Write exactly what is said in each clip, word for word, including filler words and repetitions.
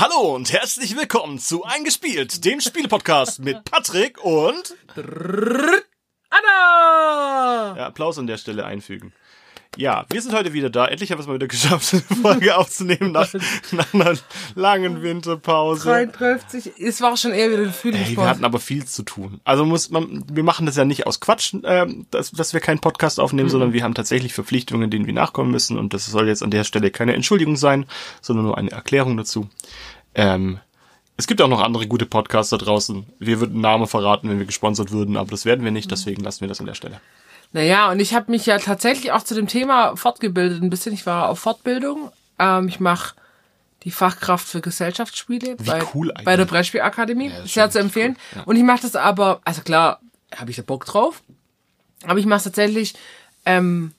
Hallo und herzlich willkommen zu Eingespielt, dem Spiele-Podcast mit Patrick und Anna! Ja, Applaus an der Stelle einfügen. Ja, wir sind heute wieder da. Endlich haben wir es mal wieder geschafft, eine Folge aufzunehmen nach, nach einer langen Winterpause. dreiunddreißig, es war schon eher wieder ein Frühlingssport. Hey, wir hatten aber viel zu tun. Also muss man, wir machen das ja nicht aus Quatsch, äh, dass, dass wir keinen Podcast aufnehmen, mhm. sondern wir haben tatsächlich Verpflichtungen, denen wir nachkommen müssen. Und das soll jetzt an der Stelle keine Entschuldigung sein, sondern nur eine Erklärung dazu. Ähm, es gibt auch noch andere gute Podcasts da draußen. Wir würden einen Namen verraten, wenn wir gesponsert würden, aber das werden wir nicht, deswegen lassen wir das an der Stelle. Naja, und ich habe mich ja tatsächlich auch zu dem Thema fortgebildet ein bisschen. Ich war auf Fortbildung. Ähm, ich mache die Fachkraft für Gesellschaftsspiele Wie bei, cool eigentlich. bei der Brettspielakademie. Ja, sehr zu empfehlen. Cool. Ja. Und ich mache das aber, also klar, habe ich da Bock drauf. Aber ich mache es tatsächlich ähm,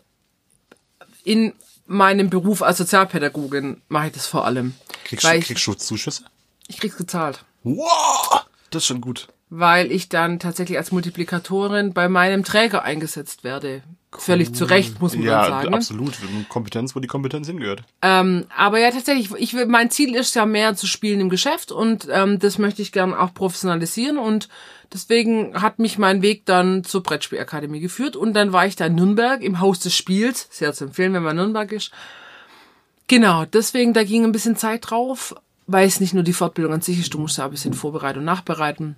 in meinem Beruf als Sozialpädagogin mache ich das vor allem. Kriegst, du, kriegst du Zuschüsse? Ich krieg's gezahlt. Wow, das ist schon gut. Weil ich dann tatsächlich als Multiplikatorin bei meinem Träger eingesetzt werde. Cool. Völlig zu Recht, muss man ja, sagen. Ja, absolut. Kompetenz, wo die Kompetenz hingehört. Ähm, aber ja, tatsächlich, ich will, mein Ziel ist ja mehr zu spielen im Geschäft und ähm, das möchte ich gern auch professionalisieren und deswegen hat mich mein Weg dann zur Brettspielakademie geführt und dann war ich da in Nürnberg im Haus des Spiels. Sehr zu empfehlen, wenn man in Nürnberg ist. Genau, deswegen, da ging ein bisschen Zeit drauf, weil es nicht nur die Fortbildung an sich ist, du musst ja ein bisschen vorbereiten und nachbereiten.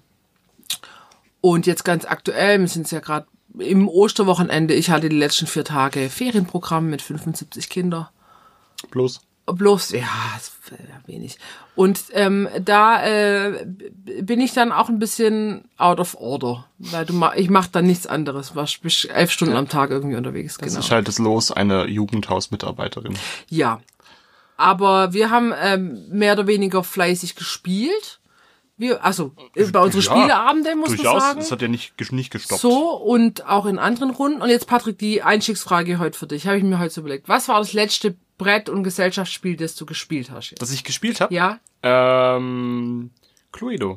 Und jetzt ganz aktuell, wir sind ja gerade im Osterwochenende, ich hatte die letzten vier Tage Ferienprogramm mit fünfundsiebzig Kindern. Bloß? Bloß, ja, wenig. Und ähm, da äh, bin ich dann auch ein bisschen out of order, weil du ma- ich mache dann nichts anderes, war bis elf Stunden am Tag irgendwie unterwegs. Das genau. ist halt das Los einer Jugendhausmitarbeiterin. Ja, aber wir haben ähm, mehr oder weniger fleißig gespielt. Wir, also bei unseren ja, Spieleabende muss durchaus, man sagen. Das hat ja nicht, nicht gestoppt. So, und auch in anderen Runden. Und jetzt, Patrick, die Einstiegsfrage heute für dich. Habe ich mir heute so überlegt. Was war das letzte Brett- und Gesellschaftsspiel, das du gespielt hast? Jetzt? Das ich gespielt habe? Ja. Ähm, Cluedo.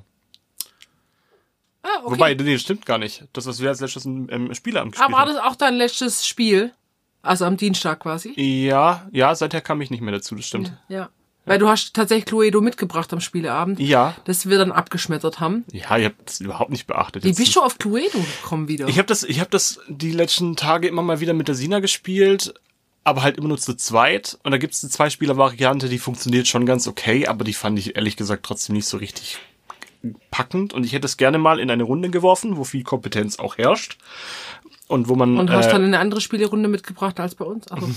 Ah, okay. Wobei, nee, das stimmt gar nicht. Das, was wir als letztes im, im Spieleabend gespielt haben. Aber war das auch dein letztes Spiel? Also am Dienstag quasi? Ja, ja, seither kam ich nicht mehr dazu, das stimmt. Ja. ja. Weil du hast tatsächlich Cluedo mitgebracht am Spieleabend. Ja. Das wir dann abgeschmettert haben. Ja, ich habe das überhaupt nicht beachtet. Wie bist du auf Cluedo gekommen wieder? Ich habe das, ich habe das die letzten Tage immer mal wieder mit der Sina gespielt, aber halt immer nur zu zweit. Und da gibt's eine Zwei-Spieler-Variante, die funktioniert schon ganz okay, aber die fand ich ehrlich gesagt trotzdem nicht so richtig packend. Und ich hätte es gerne mal in eine Runde geworfen, wo viel Kompetenz auch herrscht. Und wo man. Und hast äh, dann eine andere Spielerunde mitgebracht als bei uns? Also.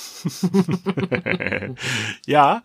Ja.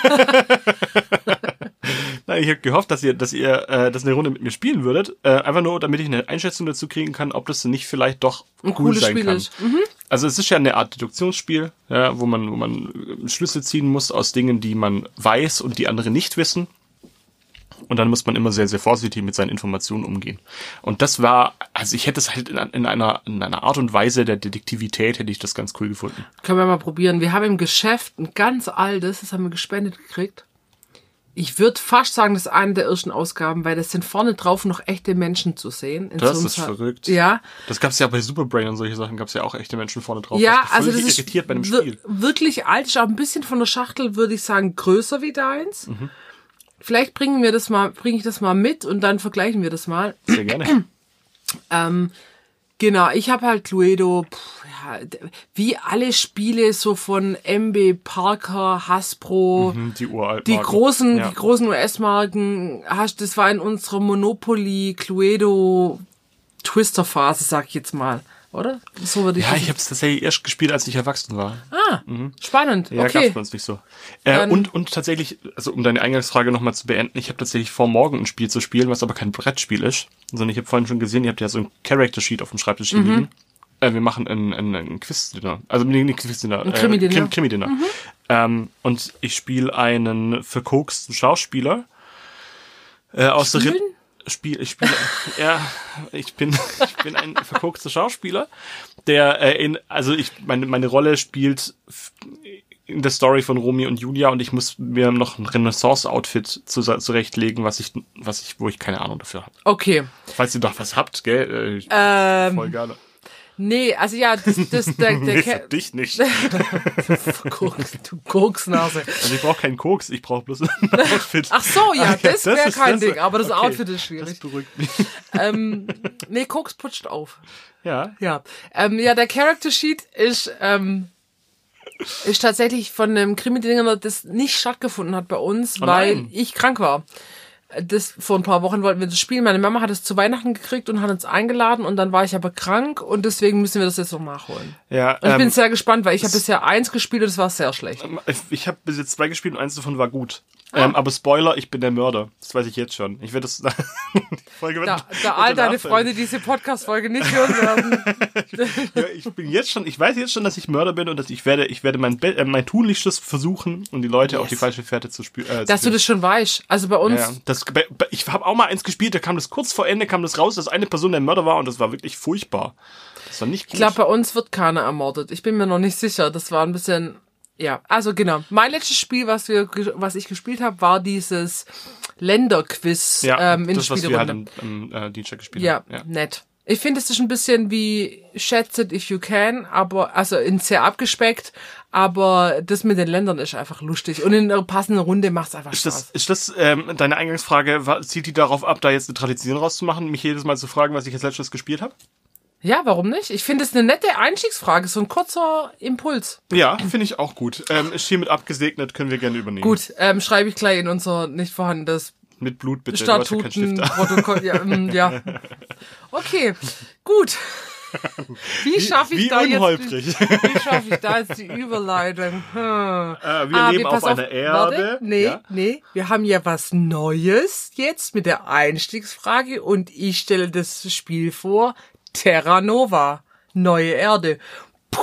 Nein, ich habe gehofft, dass ihr, dass ihr äh, das eine Runde mit mir spielen würdet. Äh, einfach nur, damit ich eine Einschätzung dazu kriegen kann, ob das nicht vielleicht doch ein cool cooles sein Spiel kann. Ist. Mhm. Also es ist ja eine Art Deduktionsspiel, ja, wo man, wo man Schlüsse ziehen muss aus Dingen, die man weiß und die andere nicht wissen. Und dann muss man immer sehr, sehr vorsichtig mit seinen Informationen umgehen. Und das war, also ich hätte es halt in, in einer in einer Art und Weise der Detektivität, hätte ich das ganz cool gefunden. Können wir mal probieren. Wir haben im Geschäft ein ganz altes, das haben wir gespendet gekriegt. Ich würde fast sagen, das ist eine der ersten Ausgaben, weil das sind vorne drauf noch echte Menschen zu sehen. In das so ist Fall. verrückt. Ja. Das gab's ja bei Superbrain und solche Sachen, gab's ja auch echte Menschen vorne drauf. Ja, ich also das ist irritiert bei dem wir- Spiel. wirklich alt, ist auch ein bisschen von der Schachtel, würde ich sagen, größer wie deins. Mhm. Vielleicht bringen wir das mal, bringe ich das mal mit und dann vergleichen wir das mal. Sehr gerne. ähm, genau, ich habe halt Cluedo, pff, ja, d- wie alle Spiele so von M B Parker, Hasbro, Mhm, die uralten die Marken. großen, Ja. die großen U S-Marken, hast, das war in unserer Monopoly Cluedo Twister Phase, sag ich jetzt mal, oder? So würde ich Ja, das- ich habe es tatsächlich erst gespielt, als ich erwachsen war. Ah, spannend. Ja, Okay. gab's bei uns nicht so. Äh, Dann- und und tatsächlich, also um deine Eingangsfrage nochmal zu beenden, ich habe tatsächlich vor, morgen ein Spiel zu spielen, was aber kein Brettspiel ist, sondern ich habe vorhin schon gesehen, ihr habt ja so ein Character-Sheet auf dem Schreibtisch hier liegen. Äh, wir machen ein, ein, ein Quiz-Dinner. Also nee, nicht Quiz-Dinner. Ein Krimi-Dinner. Äh, Krim- Krimi-Dinner. Ähm, und ich spiele einen verkoksten Schauspieler äh, aus der Ri- Spielen? Spiel, ich spiele, ja, ich bin, ich bin ein verkokster Schauspieler, der äh, in, also ich, meine, meine Rolle spielt f- in der Story von Romeo und Julia und ich muss mir noch ein Renaissance-Outfit zu, zurechtlegen, was ich, was ich, wo ich keine Ahnung dafür habe. Okay. Falls ihr doch was habt, gell, äh, ich- Ähm, voll gerne. Nee, also ja, das, das der, der Nee, Ke- für dich nicht. Koks, du Koksnase. Also ich brauche keinen Koks, ich brauche bloß ein Outfit. Ach so, ja, Ah, ja, das wäre ist- kein das- Ding, aber das okay, Outfit ist schwierig. Das beruhigt mich. ähm, nee, Koks putscht auf. Ja. Ja, ähm, ja, der Character Sheet ist, ähm, ist tatsächlich von einem Krimi-Dinger, das nicht stattgefunden hat bei uns, Oh weil nein. ich krank war. Das, vor ein paar Wochen wollten wir das spielen. Meine Mama hat es zu Weihnachten gekriegt und hat uns eingeladen und dann war ich aber krank und deswegen müssen wir das jetzt noch nachholen. Ja, Und ich ähm, bin sehr gespannt, weil ich habe bisher eins gespielt und es war sehr schlecht. ich habe bis jetzt zwei gespielt und eins davon war gut. Ähm, aber Spoiler, ich bin der Mörder. Das weiß ich jetzt schon. Ich werde das. Die Folge wird, Da, da all deine Freunde diese Podcast-Folge nicht hören werden. Ja, ich bin jetzt schon, ich weiß jetzt schon, dass ich Mörder bin und dass ich werde, ich werde mein, Be äh, mein Tunlichstes versuchen, um die Leute Yes. auf die falsche Fährte zu spüren. Äh, Dass zu du das schon weißt. Also bei uns, ja, das, bei, bei, ich habe auch mal eins gespielt, da kam das kurz vor Ende, kam das raus, dass eine Person der Mörder war und das war wirklich furchtbar. Das war nicht gut. ich glaube, bei uns wird keiner ermordet. Ich bin mir noch nicht sicher. Das war ein bisschen, ja. Also genau. Mein letztes Spiel, was wir, was ich gespielt habe, war dieses Länderquiz ja, ähm, in das, was wir halt Spielerunde. am, am äh, Dienstag gespielt Ja, haben. Ja. nett. Ich finde, es ist ein bisschen wie Schätze it if you can, aber, also in sehr abgespeckt, aber das mit den Ländern ist einfach lustig. Und in einer passenden Runde macht es einfach Ist Spaß. das, ist das ähm, deine Eingangsfrage, war, zielt die darauf ab, da jetzt eine Tradition rauszumachen, mich jedes Mal zu fragen, was ich als letztes gespielt habe? Ja, warum nicht? Ich finde es eine nette Einstiegsfrage, so ein kurzer Impuls. Ja, finde ich auch gut. Ähm, ist hiermit abgesegnet, können wir gerne übernehmen. Gut, ähm, schreibe ich gleich in unser nicht vorhandenes Mit Blut bitte, du hast ja keinen Stift da. Statutenprotokoll. Ja, ähm, ja. Okay, gut. Wie schaffe ich Wie da unholprig. jetzt? Wie schaffe ich da jetzt die Überleitung? Hm. Äh, wir Ah, leben pass auf einer Erde. Warte, nee, Ja? nee, wir haben ja was Neues jetzt mit der Einstiegsfrage und ich stelle das Spiel vor. Terra Nova, neue Erde. Puh.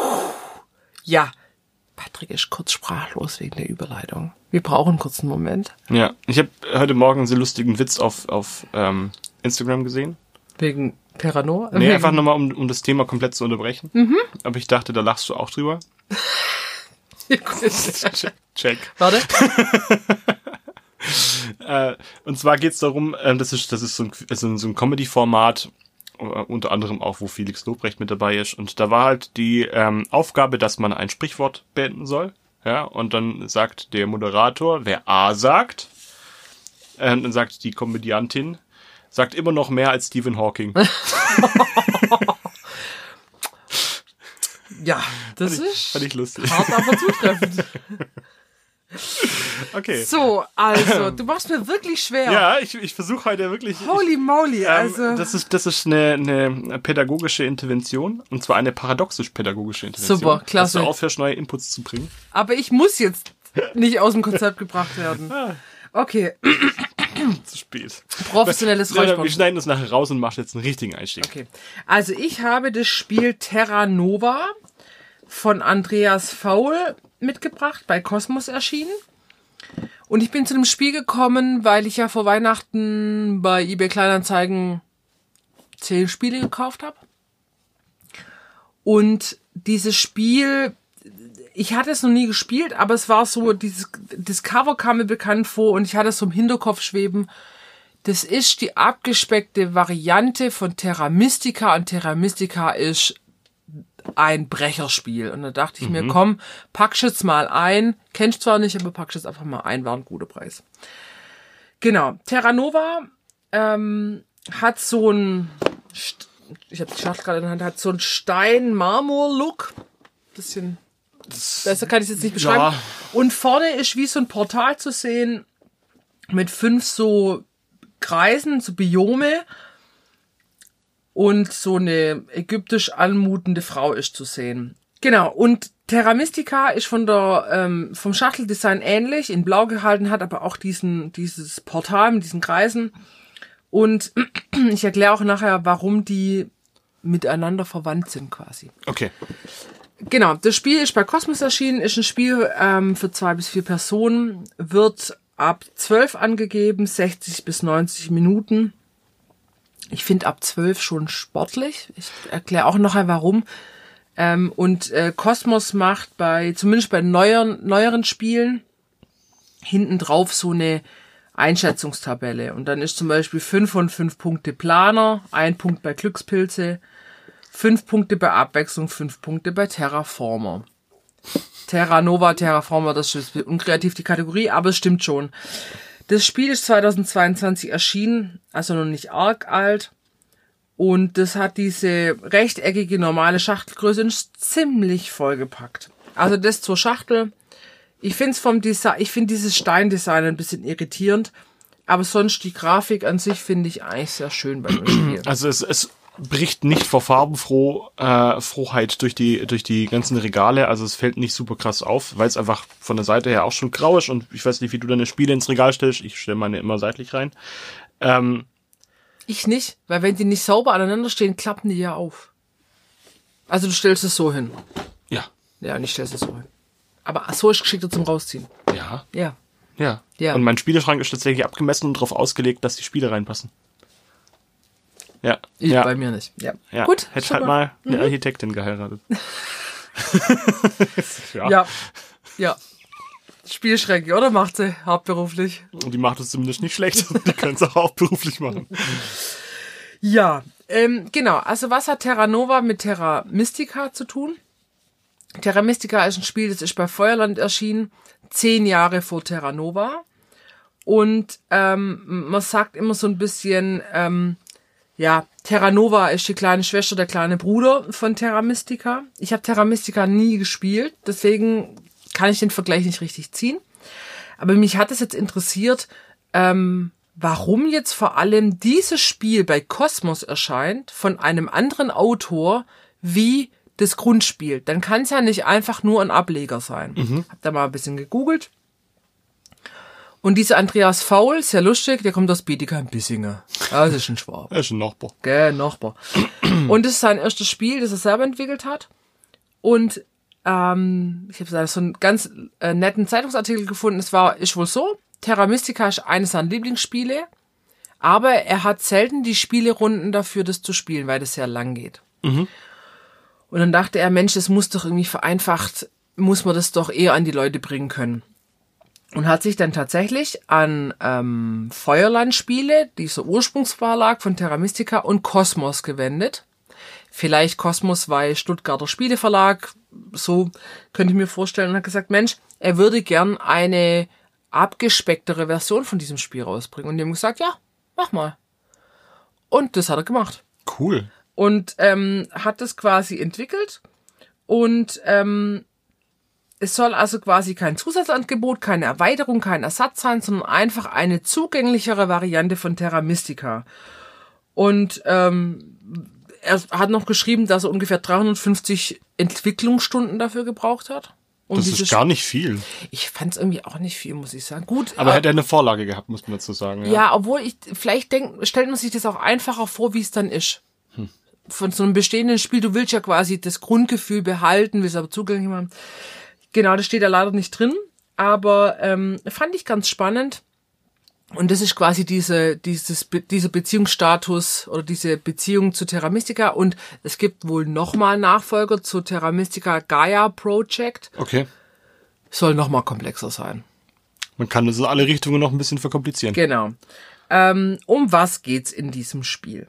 Ja, Patrick ist kurz sprachlos wegen der Überleitung. Wir brauchen einen kurzen Moment. Ja, ich habe heute Morgen einen sehr lustigen Witz auf, auf ähm, Instagram gesehen. Wegen Terra Nova? Nee, Wegen- einfach nochmal, um, um das Thema komplett zu unterbrechen. Mhm. Aber ich dachte, da lachst du auch drüber. Check. Check. Warte. Äh, und zwar geht's darum, ähm, das ist, das ist so ein, also so ein Comedy-Format, äh, unter anderem auch, wo Felix Lobrecht mit dabei ist. Und da war halt die ähm, Aufgabe, dass man ein Sprichwort beenden soll. Ja, und dann sagt der Moderator, wer A sagt, äh, dann sagt die Komödiantin, sagt immer noch mehr als Stephen Hawking. Ja, das Fand ich, ist fand ich lustig. hart, aber zutreffend. Okay. So, also, du machst mir wirklich schwer. Ja, ich, ich versuche heute wirklich... Holy moly, ich, also. ähm, das ist, das ist eine, eine pädagogische Intervention. Und zwar eine paradoxisch-pädagogische Intervention. Super, klasse. Dass du aufhörst, neue Inputs zu bringen. Aber ich muss jetzt nicht aus dem Konzept gebracht werden. Okay, Zu spät. professionelles Ja, wir Räuspern. schneiden das nachher raus und machen jetzt einen richtigen Einstieg. Okay, also ich habe das Spiel Terra Nova von Andreas Faul mitgebracht, bei Kosmos erschienen. Und ich bin zu dem Spiel gekommen, weil ich ja vor Weihnachten bei eBay Kleinanzeigen zehn Spiele gekauft habe. Und dieses Spiel, ich hatte es noch nie gespielt, aber es war so, dieses das Cover kam mir bekannt vor und ich hatte es so im Hinterkopf schweben. Das ist die abgespeckte Variante von Terra Mystica und Terra Mystica ist ein Brecherspiel. Und da dachte ich mir, komm, pack's jetzt mal ein. Kennst zwar nicht, aber pack's jetzt einfach mal ein, war ein guter Preis. Genau. Terra Nova ähm, hat so ein, St- ich habe die Schachtel gerade in der Hand, hat so ein Stein-Marmor-Look. Bisschen besser kann ich es jetzt nicht beschreiben. Ja. Und vorne ist wie so ein Portal zu sehen mit fünf so Kreisen, so Biome. Und so eine ägyptisch anmutende Frau ist zu sehen. Genau, und Terra Mystica ist von der, ähm, vom Schachteldesign ähnlich, in blau gehalten, hat aber auch diesen, dieses Portal mit diesen Kreisen. Und ich erkläre auch nachher, warum die miteinander verwandt sind quasi. Okay. Genau, das Spiel ist bei Kosmos erschienen, ist ein Spiel ähm, für zwei bis vier Personen, wird ab zwölf angegeben, sechzig bis neunzig Minuten. Ich finde ab zwölf schon sportlich. Ich erkläre auch nachher warum. Ähm, und äh, Kosmos macht bei, zumindest bei neueren, neueren Spielen, hinten drauf so eine Einschätzungstabelle. Und dann ist zum Beispiel fünf von fünf Punkte Planer, ein Punkt bei Glückspilze, Fünf Punkte bei Abwechslung, fünf Punkte bei Terraformer. Terra Nova, Terraformer, das ist unkreativ die Kategorie, aber es stimmt schon. Das Spiel ist zweitausendzweiundzwanzig erschienen, also noch nicht arg alt. Und das hat diese rechteckige normale Schachtelgröße und ist ziemlich vollgepackt. Also das zur Schachtel. Ich finde es vom Design, ich finde dieses Steindesign ein bisschen irritierend, aber sonst die Grafik an sich finde ich eigentlich sehr schön bei dem Spiel. Also es, es bricht nicht vor Farbenfroh, äh, Frohheit durch die, durch die ganzen Regale, also es fällt nicht super krass auf, weil es einfach von der Seite her auch schon grau ist und ich weiß nicht, wie du deine Spiele ins Regal stellst, ich stelle meine immer seitlich rein. Ähm, ich nicht, weil wenn die nicht sauber aneinander stehen, klappen die ja auf. Also du stellst es so hin. Ja. Ja, und ich stelle es so hin. Aber so ist geschickter zum Rausziehen. Ja. Ja. Ja. Ja. Und mein Spieleschrank ist tatsächlich abgemessen und darauf ausgelegt, dass die Spiele reinpassen. Ja. Ich ja. bei mir nicht. Ja. Ja. Gut. Hätte super. halt mal eine Mhm. Architektin geheiratet. ja. Ja. Ja. Spielschränke, oder? Macht sie hauptberuflich. Und die macht es zumindest nicht schlecht. Die können es auch hauptberuflich machen. Ja, ähm, genau. Also was hat Terra Nova mit Terra Mystica zu tun? Terra Mystica ist ein Spiel, das ist bei Feuerland erschienen, zehn Jahre vor Terra Nova. Und ähm, man sagt immer so ein bisschen, ähm, ja, Terra Nova ist die kleine Schwester, der kleine Bruder von Terra Mystica. Ich habe Terra Mystica nie gespielt, deswegen kann ich den Vergleich nicht richtig ziehen. Aber mich hat es jetzt interessiert, ähm, warum jetzt vor allem dieses Spiel bei Kosmos erscheint von einem anderen Autor wie das Grundspiel. Dann kann es ja nicht einfach nur ein Ableger sein. Mhm. Hab da mal ein bisschen gegoogelt. Und dieser Andreas Faul, sehr lustig, der kommt aus Bietigheim-Bissingen. Das ist ein Schwab. Er ist ein Nachbar. Gell, Nachbar. Und das ist sein erstes Spiel, das er selber entwickelt hat. Und ähm, ich habe so einen ganz äh, netten Zeitungsartikel gefunden. Es war, ist wohl so, Terra Mystica ist eines seiner Lieblingsspiele, aber er hat selten die Spielerunden dafür, das zu spielen, weil das sehr lang geht. Mhm. Und dann dachte er, Mensch, das muss doch irgendwie vereinfacht, muss man das doch eher an die Leute bringen können. Und hat sich dann tatsächlich an ähm, Feuerland-Spiele, dieser Ursprungsverlag von Terra Mystica und Kosmos gewendet. Vielleicht Kosmos, weil Stuttgarter Spieleverlag, so könnte ich mir vorstellen, und hat gesagt, Mensch, er würde gern eine abgespecktere Version von diesem Spiel rausbringen. Und die haben gesagt, ja, mach mal. Und das hat er gemacht. Cool. Und ähm, hat das quasi entwickelt und ähm, es soll also quasi kein Zusatzangebot, keine Erweiterung, kein Ersatz sein, sondern einfach eine zugänglichere Variante von Terra Mystica. Und ähm, er hat noch geschrieben, dass er ungefähr dreihundertfünfzig Entwicklungsstunden dafür gebraucht hat. Um das ist gar nicht viel. Ich fand es irgendwie auch nicht viel, muss ich sagen. Gut, aber äh, hätte er eine Vorlage gehabt, muss man dazu sagen. Ja, ja obwohl ich, vielleicht denk, stellt man sich das auch einfacher vor, wie es dann ist. Hm. Von so einem bestehenden Spiel, du willst ja quasi das Grundgefühl behalten, willst aber zugänglich machen. Genau, das steht da leider nicht drin, aber ähm, fand ich ganz spannend. Und das ist quasi diese, dieses, dieser Beziehungsstatus oder diese Beziehung zu Terra Mystica. Und es gibt wohl nochmal Nachfolger zu Terra Mystica Gaia Project. Okay. Soll nochmal komplexer sein. Man kann das in alle Richtungen noch ein bisschen verkomplizieren. Genau. Ähm, um was geht's in diesem Spiel?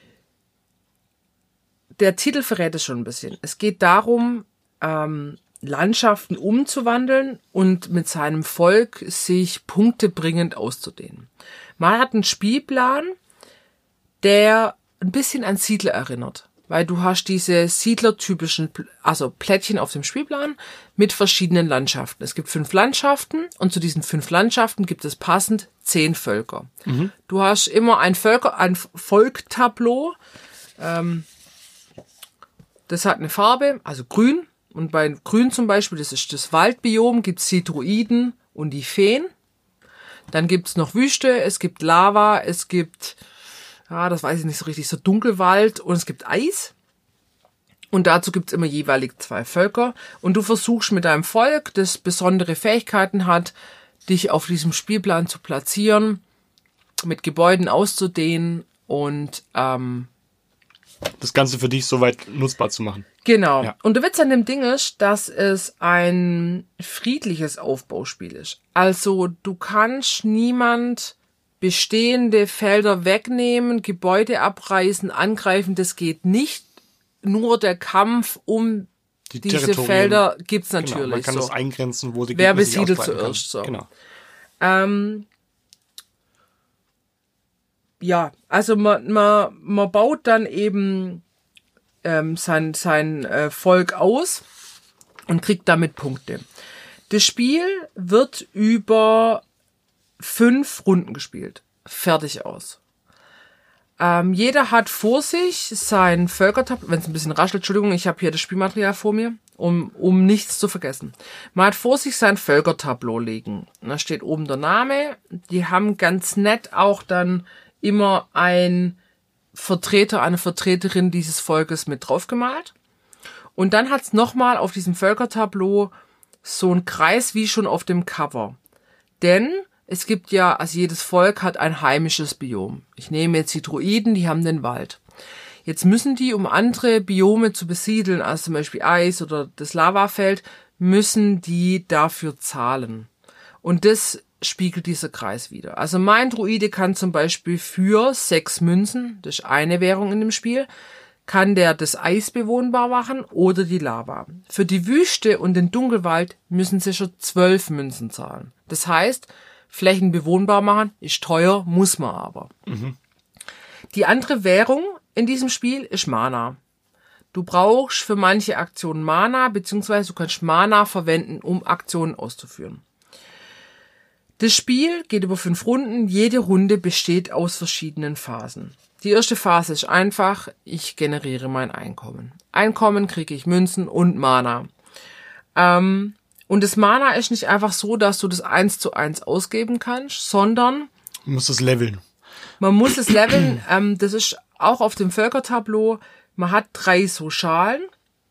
Der Titel verrät es schon ein bisschen. Es geht darum, ähm, Landschaften umzuwandeln und mit seinem Volk sich punktebringend auszudehnen. Man hat einen Spielplan, der ein bisschen an Siedler erinnert, weil du hast diese siedlertypischen, also Plättchen auf dem Spielplan mit verschiedenen Landschaften. Es gibt fünf Landschaften und zu diesen fünf Landschaften gibt es passend zehn Völker. Mhm. Du hast immer ein Völker, ein Volktableau, ähm, das hat eine Farbe, also grün. Und bei Grün zum Beispiel, das ist das Waldbiom, gibt's die Druiden und die Feen. Dann gibt's noch Wüste, es gibt Lava, es gibt, ja, das weiß ich nicht so richtig, so Dunkelwald und es gibt Eis. Und dazu gibt's immer jeweilig zwei Völker. Und du versuchst mit deinem Volk, das besondere Fähigkeiten hat, dich auf diesem Spielplan zu platzieren, mit Gebäuden auszudehnen und ähm, das Ganze für dich soweit nutzbar zu machen. Genau. Ja. Und der Witz an dem Ding ist, dass es ein friedliches Aufbauspiel ist. Also du kannst niemand bestehende Felder wegnehmen, Gebäude abreißen, angreifen, das geht nicht. nur der Kampf um Die diese Territorien. Felder gibt's Genau, natürlich. man kann so. das eingrenzen, wo die Wer Gegner sich besiedelt ausbreiten zuerst, kann. so. Genau. Ähm, ja, also man, man, man baut dann eben ähm, sein, sein äh, Volk aus und kriegt damit Punkte. Das Spiel wird über fünf Runden gespielt. Fertig aus. Ähm, jeder hat vor sich sein Völkertableau, wenn es ein bisschen raschelt, Entschuldigung, ich habe hier das Spielmaterial vor mir, um, um nichts zu vergessen. Man hat vor sich sein Völkertableau liegen. Da steht oben der Name. Die haben ganz nett auch dann immer ein Vertreter, eine Vertreterin dieses Volkes mit draufgemalt. Und dann hat's nochmal auf diesem Völkertableau so einen Kreis wie schon auf dem Cover. Denn es gibt ja, also jedes Volk hat ein heimisches Biom. Ich nehme jetzt die Druiden, die haben den Wald. Jetzt müssen die, um andere Biome zu besiedeln, also zum Beispiel Eis oder das Lavafeld, müssen die dafür zahlen. Und das spiegelt dieser Kreis wieder. Also mein Druide kann zum Beispiel für sechs Münzen, das ist eine Währung in dem Spiel, kann der das Eis bewohnbar machen oder die Lava. Für die Wüste und den Dunkelwald müssen sie schon zwölf Münzen zahlen. Das heißt, Flächen bewohnbar machen ist teuer, muss man aber. Mhm. Die andere Währung in diesem Spiel ist Mana. Du brauchst für manche Aktionen Mana, beziehungsweise du kannst Mana verwenden, um Aktionen auszuführen. Das Spiel geht über fünf Runden. Jede Runde besteht aus verschiedenen Phasen. Die erste Phase ist einfach, ich generiere mein Einkommen. Einkommen kriege ich Münzen und Mana. Ähm, und das Mana ist nicht einfach so, dass du das eins zu eins ausgeben kannst, sondern Du musst es leveln. Man muss es leveln. ähm, das ist auch auf dem Völkertableau. Man hat drei so Schalen.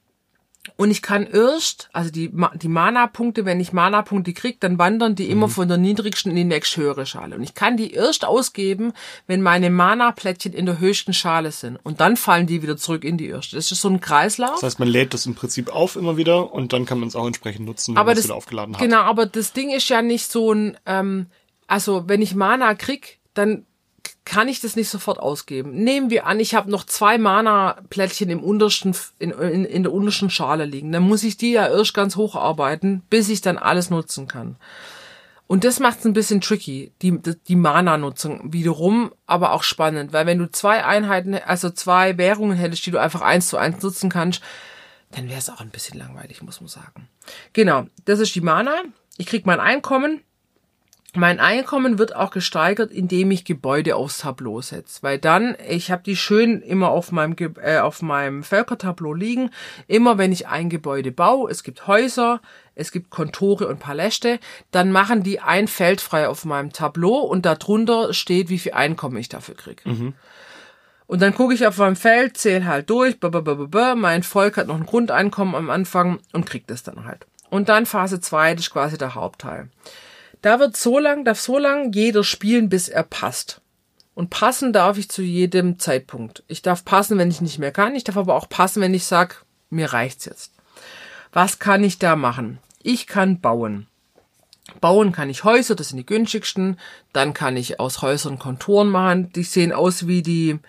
Und ich kann erst, also die, die Mana-Punkte, wenn ich Mana-Punkte kriege, dann wandern die immer von der niedrigsten in die nächst höhere Schale. Und ich kann die erst ausgeben, wenn meine Mana-Plättchen in der höchsten Schale sind. Und dann fallen die wieder zurück in die erste. Das ist so ein Kreislauf. Das heißt, man lädt das im Prinzip auf immer wieder und dann kann man es auch entsprechend nutzen, wenn aber man es das, wieder aufgeladen hat. Genau, aber das Ding ist ja nicht so ein, ähm, also wenn ich Mana krieg, dann kann ich das nicht sofort ausgeben. Nehmen wir an, ich habe noch zwei Mana-Plättchen im untersten, in, in, in der untersten Schale liegen. Dann muss ich die ja erst ganz hocharbeiten, bis ich dann alles nutzen kann. Und das macht es ein bisschen tricky, die, die Mana-Nutzung wiederum, aber auch spannend, weil wenn du zwei Einheiten, also zwei Währungen hättest, die du einfach eins zu eins nutzen kannst, dann wäre es auch ein bisschen langweilig, muss man sagen. Genau, das ist die Mana. Ich krieg mein Einkommen. Mein Einkommen wird auch gesteigert, indem ich Gebäude aufs Tableau setze. Weil dann, ich habe die schön immer auf meinem äh, auf meinem Völkertableau liegen. Immer wenn ich ein Gebäude baue, es gibt Häuser, es gibt Kontore und Paläste, dann machen die ein Feld frei auf meinem Tableau und darunter steht, wie viel Einkommen ich dafür kriege. Mhm. Und dann gucke ich auf meinem Feld, zähle halt durch, blablabla, mein Volk hat noch ein Grundeinkommen am Anfang und kriegt das dann halt. Und dann Phase zwei, das ist quasi der Hauptteil. Da wird so lang, darf so lang jeder spielen, bis er passt. Und passen darf ich zu jedem Zeitpunkt. Ich darf passen, wenn ich nicht mehr kann. Ich darf aber auch passen, wenn ich sage, mir reicht's jetzt. Was kann ich da machen? Ich kann bauen. Bauen kann ich Häuser, das sind die günstigsten. Dann kann ich aus Häusern Konturen machen. Die sehen aus wie die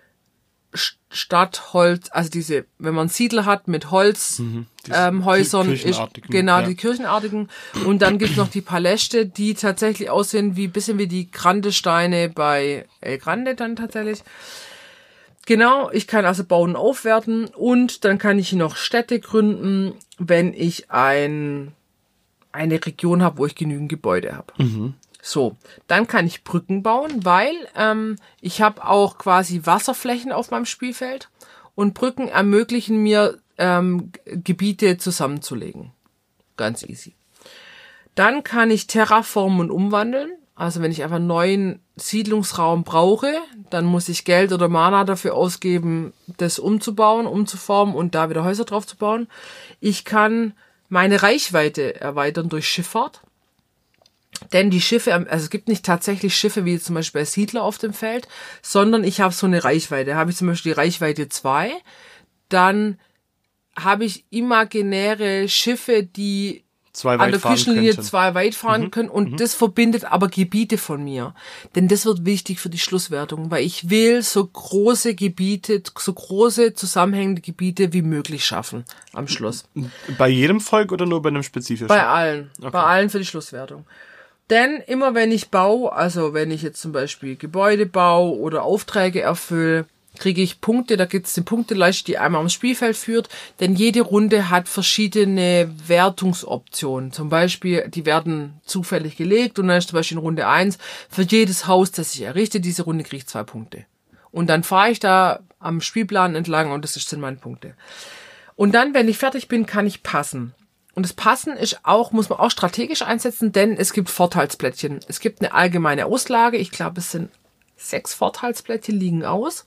Stadtholz, also diese, wenn man Siedler hat mit Holzhäusern, mhm, ähm, Häusern, die ist, genau, ja. die kirchenartigen. Und dann gibt's noch die Paläste, die tatsächlich aussehen wie, bisschen wie die Grande-Steine bei El Grande dann tatsächlich. Genau, ich kann also bauen, aufwerten und dann kann ich noch Städte gründen, wenn ich ein, eine Region habe, wo ich genügend Gebäude habe. Mhm. So, dann kann ich Brücken bauen, weil ähm, ich habe auch quasi Wasserflächen auf meinem Spielfeld und Brücken ermöglichen mir, ähm, Gebiete zusammenzulegen. Ganz easy. Dann kann ich terraformen und umwandeln. Also wenn ich einfach einen neuen Siedlungsraum brauche, dann muss ich Geld oder Mana dafür ausgeben, das umzubauen, umzuformen und da wieder Häuser drauf zu bauen. Ich kann meine Reichweite erweitern durch Schifffahrt. Denn die Schiffe, also es gibt nicht tatsächlich Schiffe wie zum Beispiel bei Siedler auf dem Feld, sondern ich habe so eine Reichweite. Habe ich zum Beispiel die Reichweite zwei, dann habe ich imaginäre Schiffe, die zwei an der fahren Küstenlinie könnten. zwei weit fahren Mhm. können und Mhm. das verbindet aber Gebiete von mir. Denn das wird wichtig für die Schlusswertung, weil ich will so große Gebiete, so große zusammenhängende Gebiete wie möglich schaffen am Schluss. Bei jedem Volk oder nur bei einem spezifischen? Bei allen. Okay. Bei allen für die Schlusswertung. Denn immer wenn ich baue, also wenn ich jetzt zum Beispiel Gebäude baue oder Aufträge erfülle, kriege ich Punkte, da gibt es eine Punkteleiste, die einmal ums Spielfeld führt, denn jede Runde hat verschiedene Wertungsoptionen. Zum Beispiel, die werden zufällig gelegt und dann ist zum Beispiel in Runde eins für jedes Haus, das ich errichte, diese Runde kriege ich zwei Punkte. Und dann fahre ich da am Spielplan entlang und das sind meine Punkte. Und dann, wenn ich fertig bin, kann ich passen. Und das Passen ist auch, muss man auch strategisch einsetzen, denn es gibt Vorteilsplättchen. Es gibt eine allgemeine Auslage, ich glaube, es sind sechs Vorteilsplättchen liegen aus.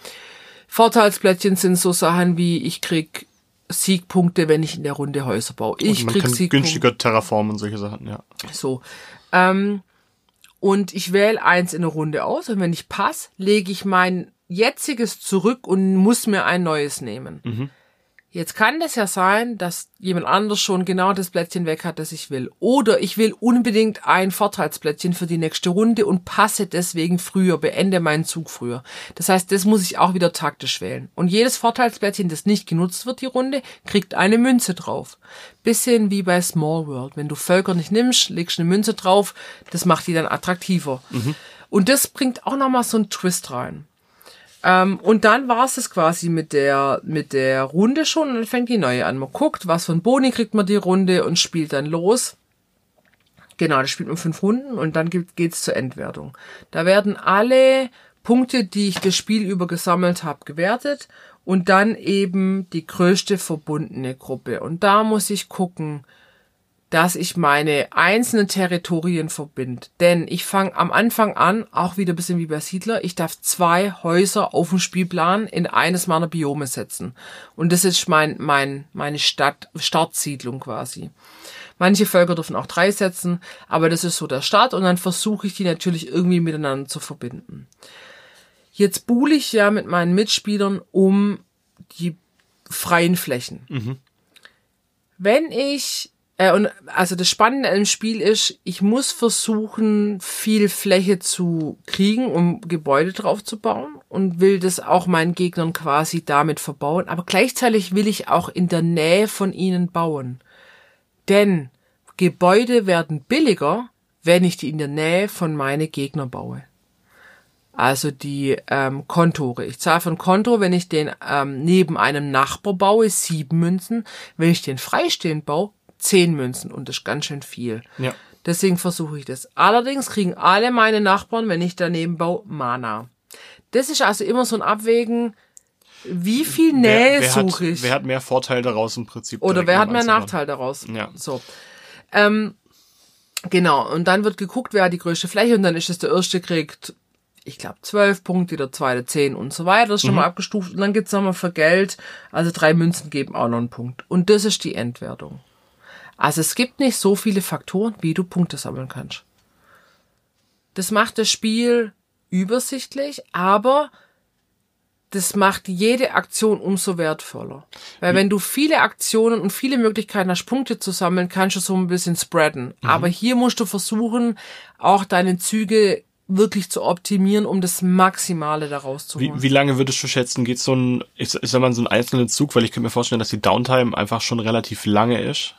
Vorteilsplättchen sind so Sachen wie, ich krieg Siegpunkte, wenn ich in der Runde Häuser baue. Ich und man krieg kann Siegpunkte. günstiger terraformen und solche Sachen, ja. So. Ähm, und ich wähle eins in der Runde aus und wenn ich passe, lege ich mein jetziges zurück und muss mir ein neues nehmen. Mhm. Jetzt kann das ja sein, dass jemand anders schon genau das Plättchen weg hat, das ich will. Oder ich will unbedingt ein Vorteilsplättchen für die nächste Runde und passe deswegen früher, beende meinen Zug früher. Das heißt, das muss ich auch wieder taktisch wählen. Und jedes Vorteilsplättchen, das nicht genutzt wird, die Runde, kriegt eine Münze drauf. Bisschen wie bei Small World. Wenn du Völker nicht nimmst, legst du eine Münze drauf, das macht die dann attraktiver. Mhm. Und das bringt auch nochmal so einen Twist rein. Ähm, und dann war es das quasi mit der mit der Runde schon und dann fängt die neue an. Man guckt, was für ein Boni kriegt man die Runde und spielt dann los. Genau, das spielt man fünf Runden und dann geht, geht's zur Endwertung. Da werden alle Punkte, die ich das Spiel über gesammelt habe, gewertet und dann eben die größte verbundene Gruppe. Und da muss ich gucken, dass ich meine einzelnen Territorien verbinde. Denn ich fange am Anfang an, auch wieder ein bisschen wie bei Siedler, ich darf zwei Häuser auf dem Spielplan in eines meiner Biome setzen. Und das ist mein, mein, meine Stadt, Startsiedlung quasi. Manche Völker dürfen auch drei setzen, aber das ist so der Start und dann versuche ich die natürlich irgendwie miteinander zu verbinden. Jetzt buhle ich ja mit meinen Mitspielern um die freien Flächen. Mhm. Wenn ich Und also das Spannende im Spiel ist, ich muss versuchen, viel Fläche zu kriegen, um Gebäude drauf zu bauen und will das auch meinen Gegnern quasi damit verbauen. Aber gleichzeitig will ich auch in der Nähe von ihnen bauen. Denn Gebäude werden billiger, wenn ich die in der Nähe von meinen Gegnern baue. Also die ähm, Kontore. Ich zahle von Konto, wenn ich den ähm, neben einem Nachbar baue, sieben Münzen. Wenn ich den freistehend baue, zehn Münzen und das ist ganz schön viel. Ja. Deswegen versuche ich das. Allerdings kriegen alle meine Nachbarn, wenn ich daneben baue, Mana. Das ist also immer so ein Abwägen, wie viel Nähe wer, wer suche hat, ich. Wer hat mehr Vorteil daraus im Prinzip? Oder wer hat mehr Einzelnen. Nachteil daraus? Ja. So. Ähm, genau. Und dann wird geguckt, wer hat die größte Fläche und dann ist es der erste kriegt, ich glaube, zwölf Punkte, der zweite zehn und so weiter. Das ist schon Mhm. mal abgestuft. Und dann gibt's nochmal für Geld. Also drei Münzen geben auch noch einen Punkt. Und das ist die Endwertung. Also es gibt nicht so viele Faktoren, wie du Punkte sammeln kannst. Das macht das Spiel übersichtlich, aber das macht jede Aktion umso wertvoller. Weil wenn du viele Aktionen und viele Möglichkeiten hast, Punkte zu sammeln, kannst du so ein bisschen spreaden. Mhm. Aber hier musst du versuchen, auch deine Züge wirklich zu optimieren, um das Maximale daraus zu holen. Wie, wie lange würdest du schätzen, geht so ein, ist, ist wenn man so einen einzelnen Zug, weil ich könnte mir vorstellen, dass die Downtime einfach schon relativ lange ist?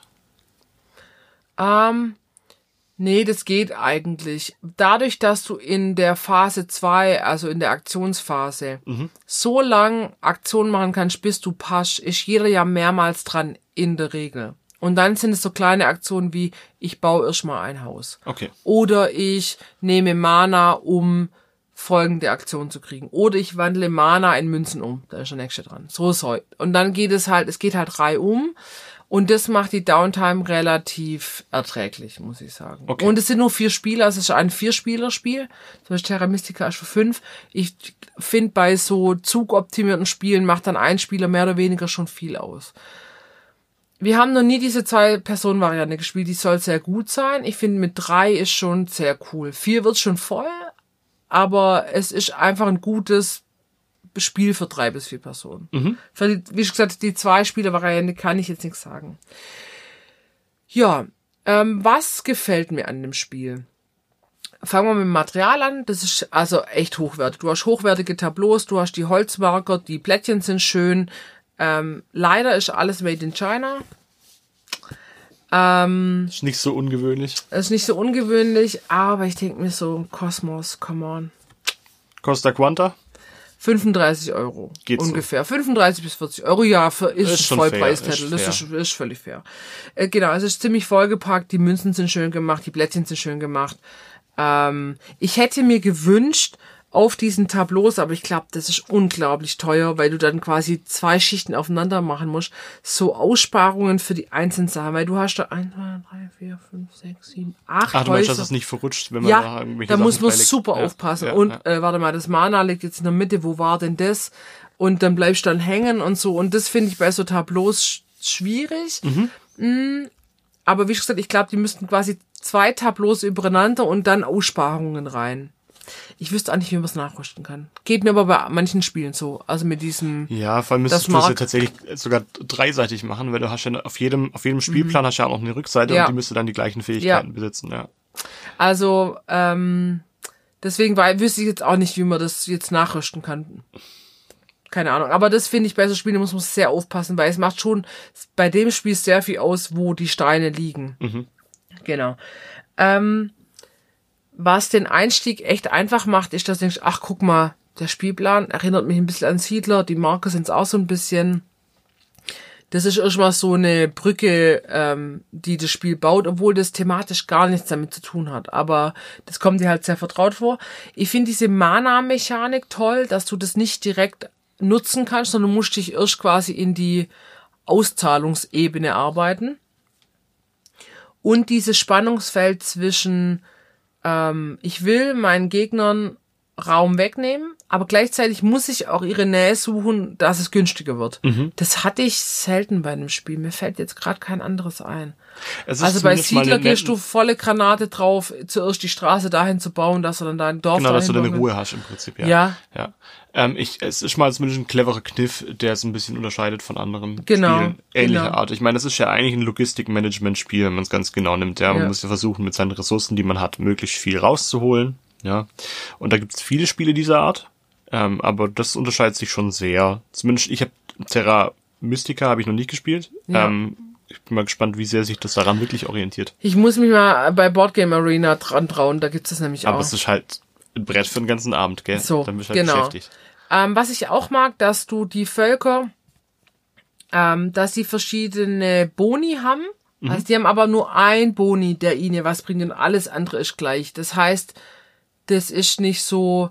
Ähm, nee, das geht eigentlich. Dadurch, dass du in der Phase zwei, also in der Aktionsphase, mhm. so lang Aktionen machen kannst, bis du passt, ist jeder ja mehrmals dran in der Regel. Und dann sind es so kleine Aktionen wie, ich baue erstmal ein Haus. Okay. Oder ich nehme Mana, um folgende Aktion zu kriegen. Oder ich wandle Mana in Münzen um. Da ist der nächste dran. So ist heute. Und dann geht es halt, es geht halt reihum. Und das macht die Downtime relativ erträglich, muss ich sagen. Okay. Und es sind nur vier Spieler, also es ist ein Vier-Spieler-Spiel. Zum Beispiel Terra Mystica ist für fünf. Ich finde, bei so zugoptimierten Spielen macht dann ein Spieler mehr oder weniger schon viel aus. Wir haben noch nie diese Zwei-Personen-Variante gespielt, die soll sehr gut sein. Ich finde, mit drei ist schon sehr cool. Vier wird schon voll, aber es ist einfach ein gutes Spiel für drei bis vier Personen. Mhm. Für die, wie gesagt, die Zwei-Spieler-Variante kann ich jetzt nichts sagen. Ja, ähm, was gefällt mir an dem Spiel? Fangen wir mit dem Material an. Das ist also echt hochwertig. Du hast hochwertige Tableaus, du hast die Holzmarker, die Plättchen sind schön. Ähm, leider ist alles made in China. Ähm, ist nicht so ungewöhnlich. Ist nicht so ungewöhnlich, aber ich denke mir so, Kosmos, come on. Costa Quanta? fünfunddreißig Euro. Geht ungefähr. So. fünfunddreißig bis vierzig Euro, ja, für, ist, ist ein Vollpreistitel. Das ist, ist völlig fair. Äh, genau, es ist ziemlich vollgepackt, die Münzen sind schön gemacht, die Plättchen sind schön gemacht. Ähm, ich hätte mir gewünscht, auf diesen Tableaus, aber ich glaube, das ist unglaublich teuer, weil du dann quasi zwei Schichten aufeinander machen musst. So Aussparungen für die einzelnen Sachen, weil du hast da eins, zwei, drei, vier, fünf, sechs, sieben, acht Ach, du Häuser. meinst, dass es nicht verrutscht, wenn man ja, da irgendwelche da Sachen muss man freilegt. super ja, aufpassen. Ja, und ja. Äh, warte mal, das Mana liegt jetzt in der Mitte, wo war denn das? Und dann bleibst du dann hängen und so. Und das finde ich bei so Tableaus sch- schwierig. Mhm. Mm, aber wie gesagt, ich glaube, die müssten quasi zwei Tableaus übereinander und dann Aussparungen rein. Ich wüsste auch nicht, wie man es nachrüsten kann. Geht mir aber bei manchen Spielen so. Also mit diesem... Ja, vor allem müsstest du es ja tatsächlich sogar dreiseitig machen, weil du hast ja auf jedem, auf jedem Spielplan mhm. hast ja auch noch eine Rückseite ja. und die müsste dann die gleichen Fähigkeiten ja. besitzen, ja. Also, ähm, deswegen war, wüsste ich jetzt auch nicht, wie man das jetzt nachrüsten kann. Keine Ahnung. Aber das finde ich, bei so Spielen muss man sehr aufpassen, weil es macht schon bei dem Spiel sehr viel aus, wo die Steine liegen. Mhm. Genau. Ähm, Was den Einstieg echt einfach macht, ist, dass du denkst, ach, guck mal, der Spielplan erinnert mich ein bisschen an Siedler, die Marker sind auch so ein bisschen. Das ist erstmal so eine Brücke, ähm, die das Spiel baut, obwohl das thematisch gar nichts damit zu tun hat. Aber das kommt dir halt sehr vertraut vor. Ich finde diese Mana-Mechanik toll, dass du das nicht direkt nutzen kannst, sondern du musst dich erst quasi in die Auszahlungsebene arbeiten. Und dieses Spannungsfeld zwischen ähm, ich will meinen Gegnern Raum wegnehmen, aber gleichzeitig muss ich auch ihre Nähe suchen, dass es günstiger wird. Mhm. Das hatte ich selten bei einem Spiel. Mir fällt jetzt gerade kein anderes ein. Also bei Siedler gehst du volle Granate drauf, zuerst die Straße dahin zu bauen, dass du dann dein Dorf Genau, dass du deine bauen. Ruhe hast im Prinzip, ja. Ja. ja. Ähm, ich, es ist mal zumindest ein cleverer Kniff, der es ein bisschen unterscheidet von anderen genau, Spielen. Ähnlicher genau. Art. Ich meine, das ist ja eigentlich ein Logistik-Management-Spiel, wenn man es ganz genau nimmt. Ja, man ja. muss ja versuchen, mit seinen Ressourcen, die man hat, möglichst viel rauszuholen. Ja, und da gibt es viele Spiele dieser Art, ähm, aber das unterscheidet sich schon sehr. Zumindest, ich habe Terra Mystica habe ich noch nicht gespielt. Ja. Ähm, ich bin mal gespannt, wie sehr sich das daran wirklich orientiert. Ich muss mich mal bei Boardgame Arena dran trauen, da gibt es das nämlich aber auch. Aber es ist halt ein Brett für den ganzen Abend, gell? So, dann bist du halt genau. beschäftigt. Ähm, was ich auch mag, dass du die Völker, ähm, dass sie verschiedene Boni haben. Mhm. Also die haben aber nur ein Boni, der ihnen was bringt und alles andere ist gleich. Das heißt, das ist nicht so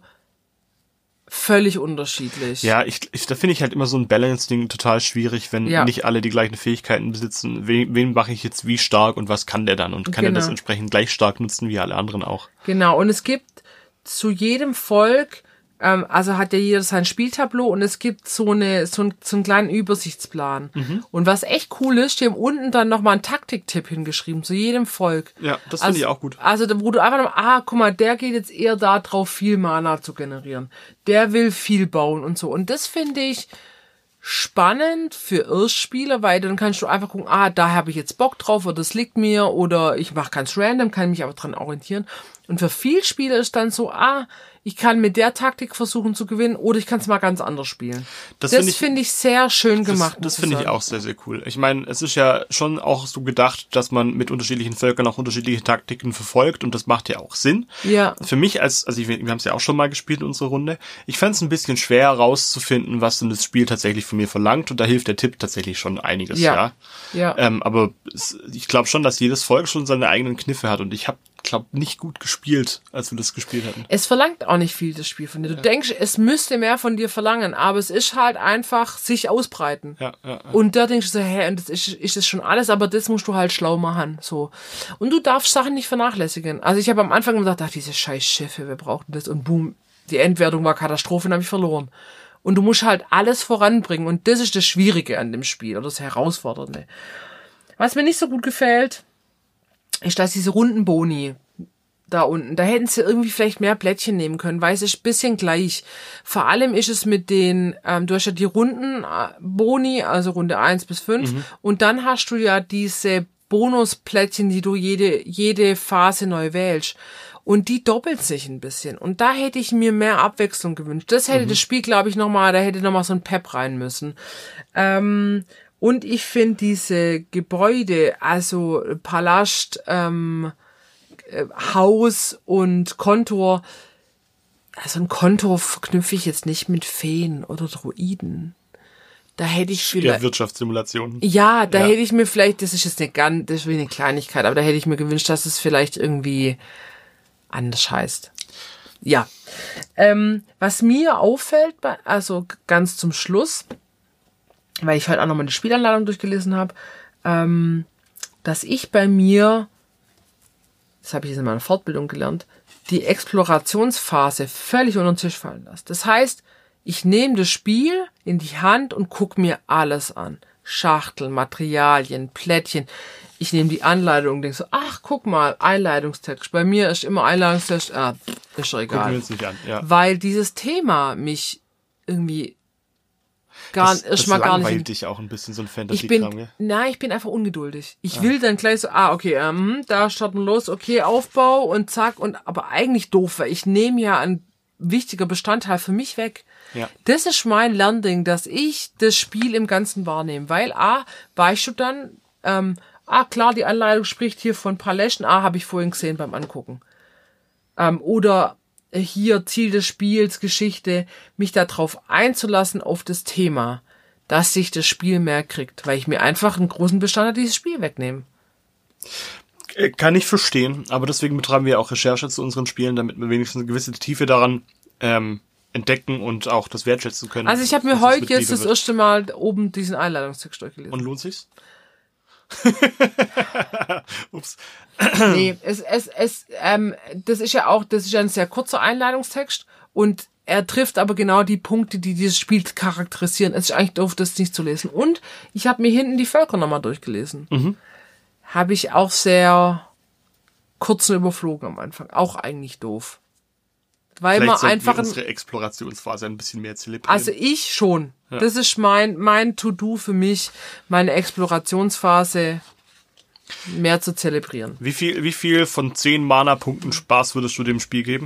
völlig unterschiedlich. Ja, ich, ich da finde ich halt immer so ein Balance-Ding total schwierig, wenn ja. nicht alle die gleichen Fähigkeiten besitzen. Wen, wen mache ich jetzt wie stark und was kann der dann? Und kann genau. er das entsprechend gleich stark nutzen wie alle anderen auch? Genau, und es gibt zu jedem Volk, ähm, also hat ja jeder sein Spieltableau und es gibt so eine so, ein, so einen kleinen Übersichtsplan. Mhm. Und was echt cool ist, die haben unten dann nochmal einen Taktiktipp hingeschrieben, zu jedem Volk. Ja, das finde also, ich auch gut. Also wo du einfach noch, ah, guck mal, der geht jetzt eher da drauf, viel Mana zu generieren. Der will viel bauen und so. Und das finde ich spannend für Erstspieler, weil dann kannst du einfach gucken, ah, da habe ich jetzt Bock drauf oder das liegt mir oder ich mache ganz random, kann mich aber dran orientieren. Und für viele Spieler ist dann so, ah, ich kann mit der Taktik versuchen zu gewinnen oder ich kann es mal ganz anders spielen. Das, das finde ich, find ich sehr schön gemacht. Das, das finde ich auch sehr, sehr cool. Ich meine, es ist ja schon auch so gedacht, dass man mit unterschiedlichen Völkern auch unterschiedliche Taktiken verfolgt und das macht ja auch Sinn. Ja. Für mich als, also ich, wir haben es ja auch schon mal gespielt in unserer Runde, ich fand es ein bisschen schwer herauszufinden, was denn das Spiel tatsächlich von mir verlangt und da hilft der Tipp tatsächlich schon einiges. Ja. Ja. ja. Ähm, aber es, ich glaube schon, dass jedes Volk schon seine eigenen Kniffe hat und ich habe glaube nicht gut gespielt, als wir das gespielt hatten. Es verlangt auch nicht viel, das Spiel von dir. Du ja. denkst, es müsste mehr von dir verlangen, aber es ist halt einfach sich ausbreiten. Ja, ja, ja. Und da denkst du so, hä, und das ist, ist das schon alles, aber das musst du halt schlau machen, so. Und du darfst Sachen nicht vernachlässigen. Also ich habe am Anfang gedacht, ach, diese scheiß Schiffe, wir brauchen das und boom, die Endwertung war Katastrophe und habe ich verloren. Und du musst halt alles voranbringen und das ist das Schwierige an dem Spiel oder das Herausfordernde. Was mir nicht so gut gefällt, ist, dass diese runden Boni da unten, da hätten sie irgendwie vielleicht mehr Plättchen nehmen können, weil es ist ein bisschen gleich. Vor allem ist es mit den, ähm, du hast ja die runden Boni, also Runde eins bis fünf, mhm. und dann hast du ja diese Bonusplättchen, die du jede, jede Phase neu wählst. Und die doppelt sich ein bisschen. Und da hätte ich mir mehr Abwechslung gewünscht. Das hätte mhm. das Spiel, glaube ich, nochmal, da hätte nochmal so ein Pep rein müssen. Ähm, und ich finde diese Gebäude, also Palast, ähm, Haus und Kontor, also ein Kontor verknüpfe ich jetzt nicht mit Feen oder Druiden. Da hätte ich vielleicht... Ja, Wirtschaftssimulationen. Ja, da ja. hätte ich mir vielleicht, das ist jetzt eine ganz, das ist wie eine Kleinigkeit, aber da hätte ich mir gewünscht, dass es vielleicht irgendwie anders heißt. Ja. Ähm, was mir auffällt, also ganz zum Schluss, weil ich halt auch nochmal die Spielanleitung durchgelesen habe, ähm, dass ich bei mir, das habe ich jetzt in meiner Fortbildung gelernt, die Explorationsphase völlig unter den Tisch fallen lasse. Das heißt, ich nehme das Spiel in die Hand und gucke mir alles an. Schachteln, Materialien, Plättchen. Ich nehme die Anleitung und denke so, ach, guck mal, Einleitungstext. Bei mir ist immer Einleitungstext, ah, ist doch egal. Gucken wir uns nicht an, ja. Weil dieses Thema mich irgendwie gar, das, das mal gar nicht... Das langweilt dich auch ein bisschen, so ein Fantasy-Kram, ich bin, ja? Nein, ich bin einfach ungeduldig. Ich ah. will dann gleich so, ah, okay, ähm, da starten wir los, okay, Aufbau und zack, und aber eigentlich doof, weil ich nehme ja ein wichtiger Bestandteil für mich weg. Ja. Das ist mein Lernding, dass ich das Spiel im Ganzen wahrnehme, weil A, weißt du dann, ähm, ah, klar, die Anleitung spricht hier von Palästen, ah, habe ich vorhin gesehen beim Angucken. Ähm, oder hier Ziel des Spiels, Geschichte, mich darauf einzulassen auf das Thema, dass sich das Spiel mehr kriegt, weil ich mir einfach einen großen Bestandteil dieses Spiel wegnehme. Kann ich verstehen, aber deswegen betreiben wir auch Recherche zu unseren Spielen, damit wir wenigstens eine gewisse Tiefe daran ähm, entdecken und auch das wertschätzen können. Also ich habe mir heute jetzt das erste Mal oben diesen Einleitungstext durchgelesen. Und lohnt sich's? Ups. Nee, es, es, es, ähm, das ist ja auch, das ist ja ein sehr kurzer Einleitungstext und er trifft aber genau die Punkte, die dieses Spiel charakterisieren. Es ist eigentlich doof, das nicht zu lesen. Und ich habe mir hinten die Völker nochmal durchgelesen. Mhm. Habe ich auch sehr kurz überflogen am Anfang. Auch eigentlich doof. Weil Vielleicht man einfach wir unsere Explorationsphase ein bisschen mehr zelebrieren. Also ich schon. Ja. Das ist mein mein To-Do für mich, meine Explorationsphase mehr zu zelebrieren. Wie viel wie viel von zehn Mana-Punkten Spaß würdest du dem Spiel geben?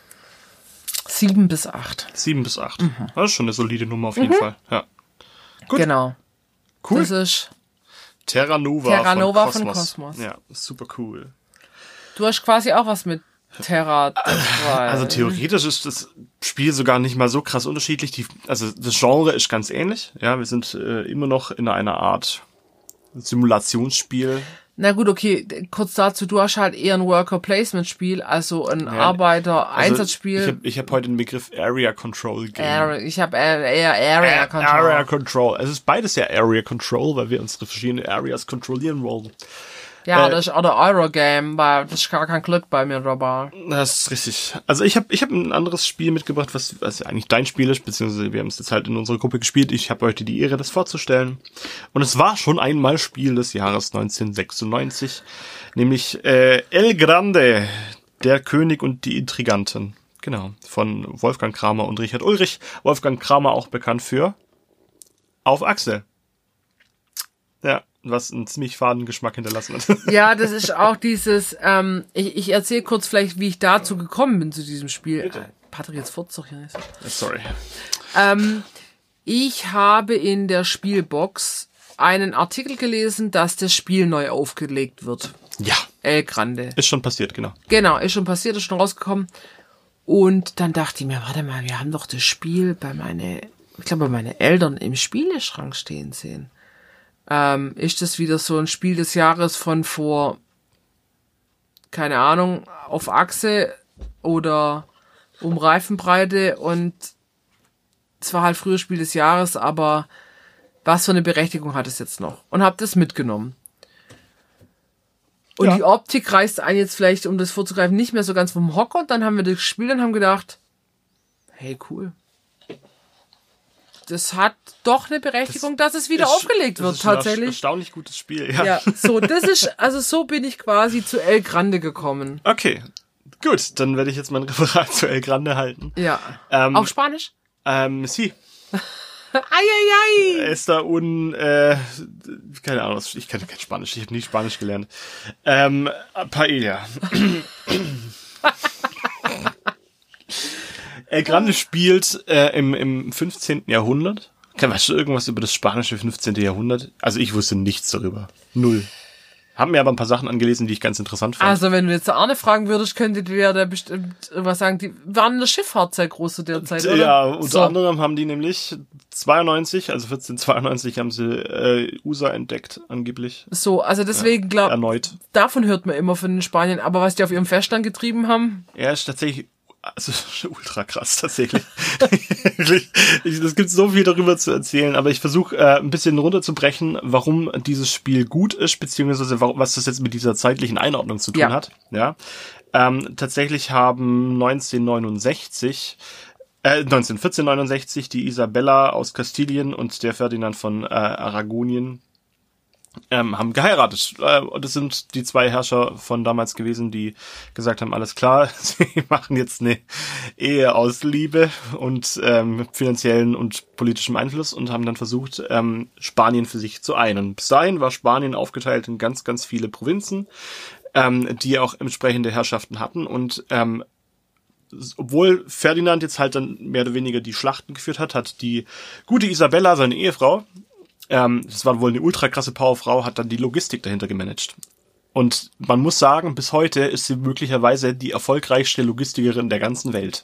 Sieben bis acht. Sieben bis acht. Mhm. Das ist schon eine solide Nummer auf jeden mhm. Fall. Ja. Gut. Genau. Cool. Das ist Terra Nova, Terra Nova von, Kosmos. von Kosmos. Ja, super cool. Du hast quasi auch was mit Terra. Also theoretisch ist das Spiel sogar nicht mal so krass unterschiedlich. Die, also das Genre ist ganz ähnlich. Ja, wir sind äh, immer noch in einer Art Simulationsspiel. Na gut, okay, kurz dazu, du hast halt eher ein Worker-Placement-Spiel, also ein ja, Arbeiter-Einsatzspiel. Also ich habe ich hab heute den Begriff Area Control gegeben. Ich habe eher Area Control. Area Control. Es ist beides ja Area Control, weil wir unsere verschiedenen Areas kontrollieren wollen. Ja, äh, das ist auch der Eurogame, weil das ist gar kein Glück bei mir dabei. Das ist richtig. Also ich habe ich hab ein anderes Spiel mitgebracht, was, was eigentlich dein Spiel ist, beziehungsweise wir haben es jetzt halt in unserer Gruppe gespielt. Ich habe heute die Ehre, das vorzustellen. Und es war schon einmal Spiel des Jahres neunzehnhundertsechsundneunzig, nämlich äh, El Grande, der König und die Intriganten. Genau, von Wolfgang Kramer und Richard Ulrich. Wolfgang Kramer auch bekannt für Auf Achse. Ja. Was einen ziemlich faden Geschmack hinterlassen hat. Ja, das ist auch dieses, ähm, ich, ich erzähle kurz vielleicht, wie ich dazu gekommen bin zu diesem Spiel. Bitte. Äh, Patrick, jetzt furzt doch hier nicht. Sorry. Ähm, ich habe in der Spielbox einen Artikel gelesen, dass das Spiel neu aufgelegt wird. Ja. El Grande. Ist schon passiert, genau. Genau, ist schon passiert, ist schon rausgekommen. Und dann dachte ich mir, warte mal, wir haben doch das Spiel bei meine, ich glaube, bei meinen Eltern im Spieleschrank stehen sehen. Ähm, ist das wieder so ein Spiel des Jahres von vor, keine Ahnung, auf Achse oder um Reifenbreite, und es war halt früher Spiel des Jahres, aber was für eine Berechtigung hat es jetzt noch? Und hab das mitgenommen. Und ja. Die Optik reißt einen jetzt vielleicht, um das vorzugreifen, nicht mehr so ganz vom Hocker, und dann haben wir das gespielt und haben gedacht, hey, cool. Das hat doch eine Berechtigung, das dass es wieder ist, aufgelegt wird, das ist tatsächlich. Ein erstaunlich gutes Spiel, ja. Ja, so, das ist, also so bin ich quasi zu El Grande gekommen. Okay, gut, dann werde ich jetzt mein Referat zu El Grande halten. Ja. Ähm, Auf Spanisch? Ähm, sí. Eieiei. Está un, äh, keine Ahnung, ich kann kein Spanisch, ich habe nie Spanisch gelernt. Ähm, Paella. El Grande spielt äh, im, im fünfzehnten Jahrhundert. Weißt du irgendwas über das spanische fünfzehnten Jahrhundert? Also ich wusste nichts darüber. Null. Haben mir aber ein paar Sachen angelesen, die ich ganz interessant fand. Also wenn du jetzt Arne fragen würdest, könntet ihr da bestimmt was sagen. Die waren in der Schifffahrt sehr groß zu der Zeit, oder? Ja, unter so. anderem haben die nämlich zweiundneunzig, also vierzehnhundertzweiundneunzig haben sie äh, U S A entdeckt, angeblich. So, also deswegen, ja, glaube erneut. Davon hört man immer von den Spaniern. Aber was die auf ihrem Festland getrieben haben... Ja, ist tatsächlich... Also ultra krass tatsächlich. Es gibt so viel darüber zu erzählen, aber ich versuche äh, ein bisschen runterzubrechen, warum dieses Spiel gut ist, beziehungsweise was das jetzt mit dieser zeitlichen Einordnung zu tun ja. hat. Ja, ähm, tatsächlich haben neunzehnhundertneunundsechzig, äh, neunzehnhundertvierzehn die Isabella aus Kastilien und der Ferdinand von äh, Aragonien Ähm, haben geheiratet. Äh, das sind die zwei Herrscher von damals gewesen, die gesagt haben, alles klar, sie machen jetzt eine Ehe aus Liebe und ähm, finanziellen und politischem Einfluss und haben dann versucht, ähm, Spanien für sich zu einen. Bis dahin war Spanien aufgeteilt in ganz, ganz viele Provinzen, ähm, die auch entsprechende Herrschaften hatten und ähm, obwohl Ferdinand jetzt halt dann mehr oder weniger die Schlachten geführt hat, hat die gute Isabella, seine Ehefrau, Ähm, das war wohl eine ultra krasse Powerfrau, hat dann die Logistik dahinter gemanagt. Und man muss sagen, bis heute ist sie möglicherweise die erfolgreichste Logistikerin der ganzen Welt.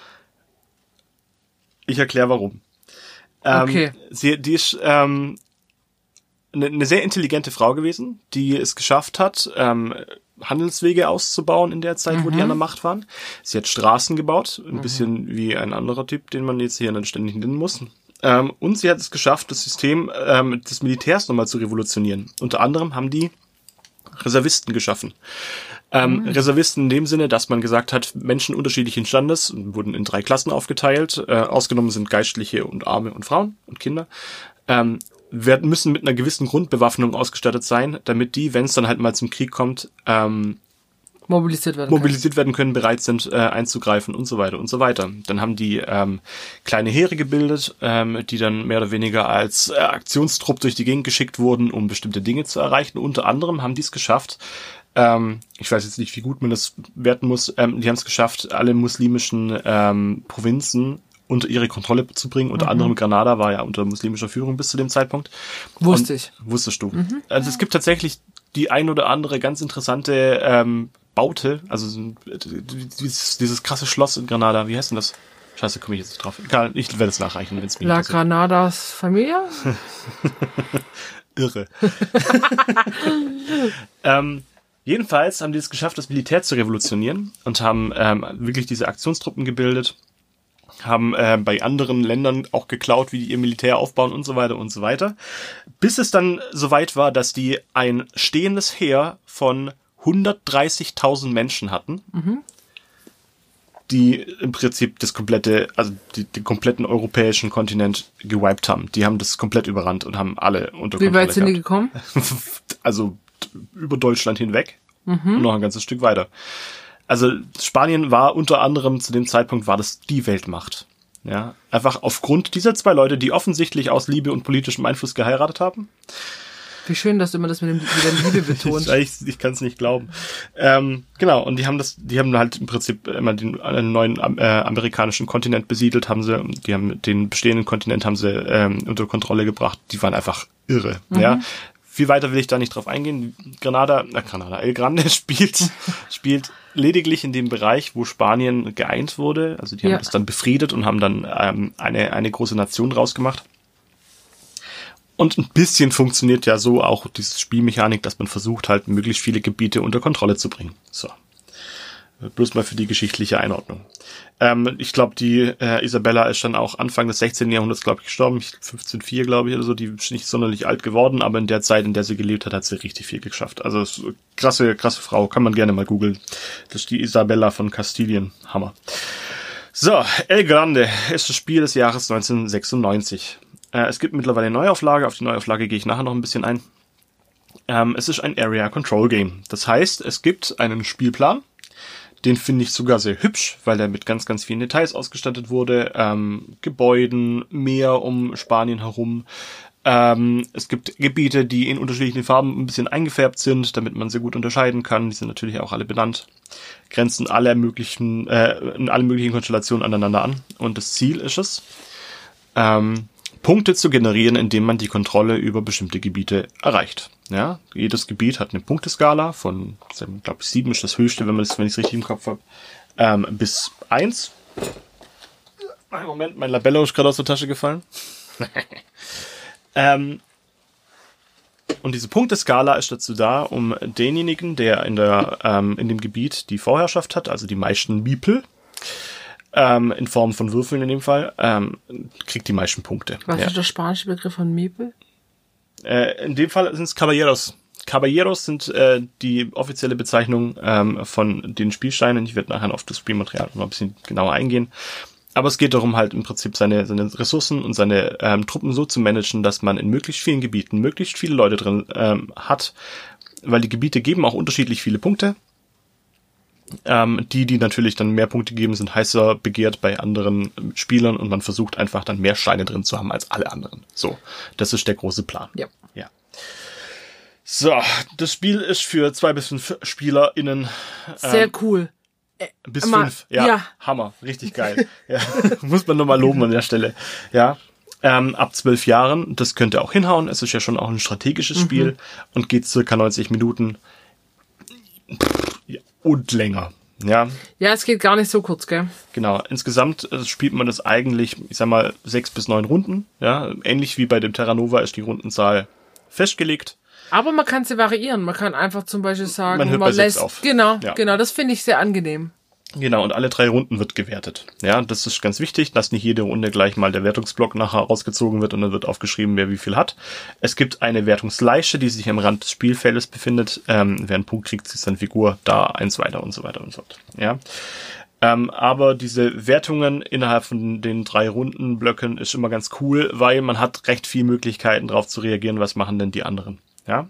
Ich erkläre warum. Ähm, okay. Sie, die ist ähm, eine, eine sehr intelligente Frau gewesen, die es geschafft hat, ähm, Handelswege auszubauen in der Zeit, mhm. wo die an der Macht waren. Sie hat Straßen gebaut, ein mhm. bisschen wie ein anderer Typ, den man jetzt hier dann ständig nennen muss. Ähm, und sie hat es geschafft, das System ähm, des Militärs nochmal zu revolutionieren. Unter anderem haben die Reservisten geschaffen. Ähm, mhm. Reservisten in dem Sinne, dass man gesagt hat, Menschen unterschiedlichen Standes wurden in drei Klassen aufgeteilt. Äh, ausgenommen sind Geistliche und Arme und Frauen und Kinder. Ähm, werden, müssen mit einer gewissen Grundbewaffnung ausgestattet sein, damit die, wenn es dann halt mal zum Krieg kommt, ähm, mobilisiert werden mobilisiert werden können, bereit sind, äh, einzugreifen und so weiter und so weiter. Dann haben die ähm, kleine Heere gebildet, ähm, die dann mehr oder weniger als äh, Aktionstrupp durch die Gegend geschickt wurden, um bestimmte Dinge zu erreichen. Unter anderem haben die es geschafft, ähm, ich weiß jetzt nicht, wie gut man das werten muss, ähm, die haben es geschafft, alle muslimischen ähm, Provinzen unter ihre Kontrolle zu bringen. Unter mhm. anderem Granada war ja unter muslimischer Führung bis zu dem Zeitpunkt. Wusste ich. Wusstest du. Mhm. Also es gibt tatsächlich die ein oder andere ganz interessante ähm, Baute, also dieses, dieses krasse Schloss in Granada, wie heißt denn das? Scheiße, komme ich jetzt nicht drauf. Egal, ich werde es nachreichen, wenn es mir La interessiert. Granadas Familia? Irre. ähm, jedenfalls haben die es geschafft, das Militär zu revolutionieren und haben ähm, wirklich diese Aktionstruppen gebildet, haben äh, bei anderen Ländern auch geklaut, wie die ihr Militär aufbauen und so weiter und so weiter. Bis es dann soweit war, dass die ein stehendes Heer von hundertdreißigtausend Menschen hatten, mhm. die im Prinzip das komplette, also die, den kompletten europäischen Kontinent gewiped haben. Die haben das komplett überrannt und haben alle unter Kontrolle gehabt. Wie weit sind die gekommen? Also über Deutschland hinweg mhm. und noch ein ganzes Stück weiter. Also Spanien war unter anderem zu dem Zeitpunkt war das die Weltmacht. Ja, einfach aufgrund dieser zwei Leute, die offensichtlich aus Liebe und politischem Einfluss geheiratet haben. Wie schön, dass du immer das mit, dem, mit der Liebe betonst. ich ich kann es nicht glauben. Ähm, genau, und die haben das, die haben halt im Prinzip immer den einen neuen äh, amerikanischen Kontinent besiedelt, haben sie, die haben den bestehenden Kontinent haben sie ähm, unter Kontrolle gebracht. Die waren einfach irre. Mhm. Ja. Viel weiter will ich da nicht drauf eingehen. Granada, na Granada, El Grande spielt spielt lediglich in dem Bereich, wo Spanien geeint wurde. Also die haben ja. das dann befriedet und haben dann ähm, eine eine große Nation draus gemacht. Und ein bisschen funktioniert ja so auch diese Spielmechanik, dass man versucht halt möglichst viele Gebiete unter Kontrolle zu bringen. So. Bloß mal für die geschichtliche Einordnung. Ähm, ich glaube, die äh, Isabella ist dann auch Anfang des sechzehnten Jahrhunderts, glaube ich, gestorben. fünfzehnhundertvier, glaube ich, oder so. Die ist nicht sonderlich alt geworden, aber in der Zeit, in der sie gelebt hat, hat sie richtig viel geschafft. Also krasse, krasse Frau. Kann man gerne mal googeln. Das ist die Isabella von Kastilien. Hammer. So, El Grande ist das Spiel des Jahres neunzehnhundertsechsundneunzig. Äh, es gibt mittlerweile eine Neuauflage. Auf die Neuauflage gehe ich nachher noch ein bisschen ein. Ähm, es ist ein Area Control Game. Das heißt, es gibt einen Spielplan. Den finde ich sogar sehr hübsch, weil der mit ganz, ganz vielen Details ausgestattet wurde. Ähm, Gebäuden, Meer um Spanien herum, Ähm, es gibt Gebiete, die in unterschiedlichen Farben ein bisschen eingefärbt sind, damit man sie gut unterscheiden kann. Die sind natürlich auch alle benannt. Grenzen alle möglichen, äh, in alle möglichen Konstellationen aneinander an. Und das Ziel ist es, ähm, Punkte zu generieren, indem man die Kontrolle über bestimmte Gebiete erreicht. Ja, jedes Gebiet hat eine Punkteskala von, ich glaube, sieben ist das höchste, wenn man das, wenn ich es richtig im Kopf habe, ähm, bis eins. Einen Moment, mein Labello ist gerade aus der Tasche gefallen. ähm, und diese Punkteskala ist dazu da, um denjenigen, der in der ähm, in dem Gebiet die Vorherrschaft hat, also die meisten Meeple, ähm, in Form von Würfeln in dem Fall, ähm, kriegt die meisten Punkte. Was ja. ist der spanische Begriff von Meeple? Äh, in dem Fall sind es Caballeros. Caballeros sind äh, die offizielle Bezeichnung ähm, von den Spielsteinen. Ich werde nachher auf das Spielmaterial noch ein bisschen genauer eingehen. Aber es geht darum, halt im Prinzip seine, seine Ressourcen und seine ähm, Truppen so zu managen, dass man in möglichst vielen Gebieten möglichst viele Leute drin ähm, hat, weil die Gebiete geben auch unterschiedlich viele Punkte. Ähm, die, die natürlich dann mehr Punkte geben, sind heißer begehrt bei anderen Spielern und man versucht einfach dann mehr Steine drin zu haben als alle anderen. So, das ist der große Plan. Ja. Ja. So, das Spiel ist für zwei bis fünf SpielerInnen. Sehr ähm, cool. Bis Mal, fünf, ja, ja. Hammer, richtig geil. Ja. Muss man nochmal loben an der Stelle. Ja, ähm, ab zwölf Jahren, das könnte auch hinhauen. Es ist ja schon auch ein strategisches mhm. Spiel und geht circa neunzig Minuten und länger. Ja. Ja, es geht gar nicht so kurz, gell? Genau. Insgesamt äh, spielt man das eigentlich, ich sag mal, sechs bis neun Runden. Ja, ähnlich wie bei dem Terra Nova ist die Rundenzahl festgelegt. Aber man kann sie variieren. Man kann einfach zum Beispiel sagen, man, hört man bei lässt, sechs auf. Genau, ja. genau, das finde ich sehr angenehm. Genau, und alle drei Runden wird gewertet. Ja, das ist ganz wichtig, dass nicht jede Runde gleich mal der Wertungsblock nachher rausgezogen wird und dann wird aufgeschrieben, wer wie viel hat. Es gibt eine Wertungsleiste, die sich am Rand des Spielfeldes befindet. Ähm, wer einen Punkt kriegt, ist seine Figur da, eins weiter und so weiter und so fort. Ja. Ähm, aber diese Wertungen innerhalb von den drei Rundenblöcken ist immer ganz cool, weil man hat recht viele Möglichkeiten darauf zu reagieren, was machen denn die anderen. Ja.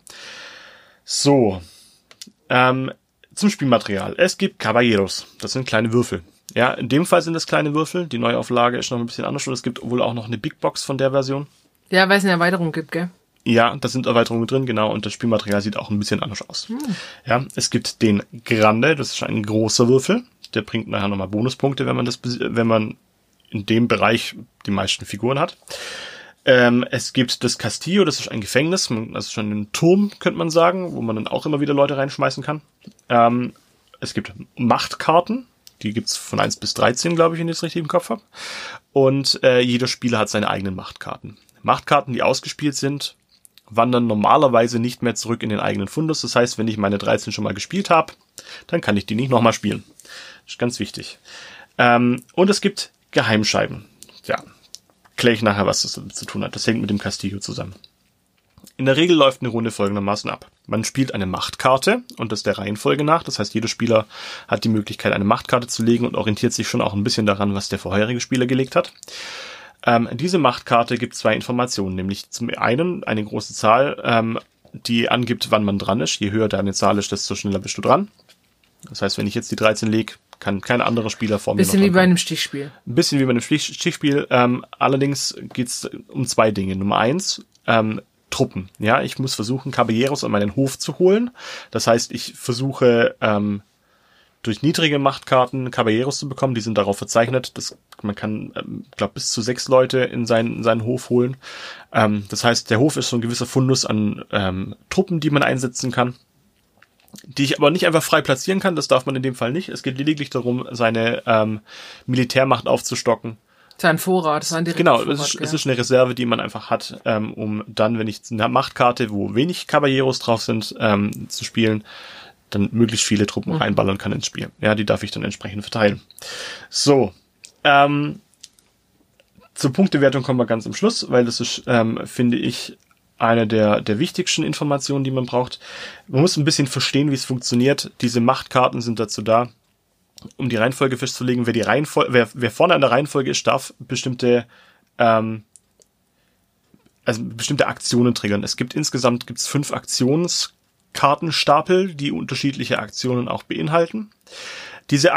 So. Ähm, Zum Spielmaterial. Es gibt Caballeros. Das sind kleine Würfel. Ja, in dem Fall sind das kleine Würfel. Die Neuauflage ist noch ein bisschen anders und es gibt wohl auch noch eine Big Box von der Version. Ja, weil es eine Erweiterung gibt, gell? Ja, da sind Erweiterungen drin, genau. Und das Spielmaterial sieht auch ein bisschen anders aus. Hm. Ja, es gibt den Grande. Das ist ein großer Würfel. Der bringt nachher nochmal Bonuspunkte, wenn man das, wenn man in dem Bereich die meisten Figuren hat. Ähm, es gibt das Castillo, das ist ein Gefängnis, das ist schon ein Turm, könnte man sagen, wo man dann auch immer wieder Leute reinschmeißen kann. Ähm, es gibt Machtkarten, die gibt's von eins bis dreizehn, glaube ich, wenn ich das richtig im Kopf habe. Und äh, jeder Spieler hat seine eigenen Machtkarten. Machtkarten, die ausgespielt sind, wandern normalerweise nicht mehr zurück in den eigenen Fundus. Das heißt, wenn ich meine dreizehn schon mal gespielt habe, dann kann ich die nicht nochmal spielen. Das ist ganz wichtig. Ähm, und es gibt Geheimscheiben. Ja. Erkläre ich nachher, was das damit zu tun hat. Das hängt mit dem Castillo zusammen. In der Regel läuft eine Runde folgendermaßen ab. Man spielt eine Machtkarte und das der Reihenfolge nach. Das heißt, jeder Spieler hat die Möglichkeit, eine Machtkarte zu legen und orientiert sich schon auch ein bisschen daran, was der vorherige Spieler gelegt hat. Ähm, diese Machtkarte gibt zwei Informationen, nämlich zum einen eine große Zahl, ähm, die angibt, wann man dran ist. Je höher deine Zahl ist, desto schneller bist du dran. Das heißt, wenn ich jetzt die dreizehn lege, kann kein anderer Spieler vor mir noch Bisschen wie bei einem Stichspiel. Ein bisschen wie bei einem Stich- Stichspiel. Ähm, allerdings geht's um zwei Dinge. Nummer eins, ähm, Truppen. Ja, ich muss versuchen, Caballeros an meinen Hof zu holen. Das heißt, ich versuche ähm, durch niedrige Machtkarten Caballeros zu bekommen. Die sind darauf verzeichnet. Das, man kann, ähm, glaube bis zu sechs Leute in seinen, in seinen Hof holen. Ähm, das heißt, der Hof ist so ein gewisser Fundus an ähm, Truppen, die man einsetzen kann, die ich aber nicht einfach frei platzieren kann. Das darf man in dem Fall nicht. Es geht lediglich darum, seine ähm, Militärmacht aufzustocken. Sein Vorrat, sein direkter Genau, Vorrat, es ist, gell? es ist eine Reserve, die man einfach hat, ähm, um dann, wenn ich eine Machtkarte, wo wenig Caballeros drauf sind, ähm, zu spielen, dann möglichst viele Truppen mhm. reinballern kann ins Spiel. Ja, die darf ich dann entsprechend verteilen. So, ähm, zur Punktewertung kommen wir ganz am Schluss, weil das ist, ähm, finde ich, eine der, der wichtigsten Informationen, die man braucht. Man muss ein bisschen verstehen, wie es funktioniert. Diese Machtkarten sind dazu da, um die Reihenfolge festzulegen. Wer die Reihenfolge, wer, wer vorne an der Reihenfolge ist, darf bestimmte, ähm, also bestimmte Aktionen triggern. Es gibt insgesamt gibt's fünf Aktionskartenstapel, die unterschiedliche Aktionen auch beinhalten. Diese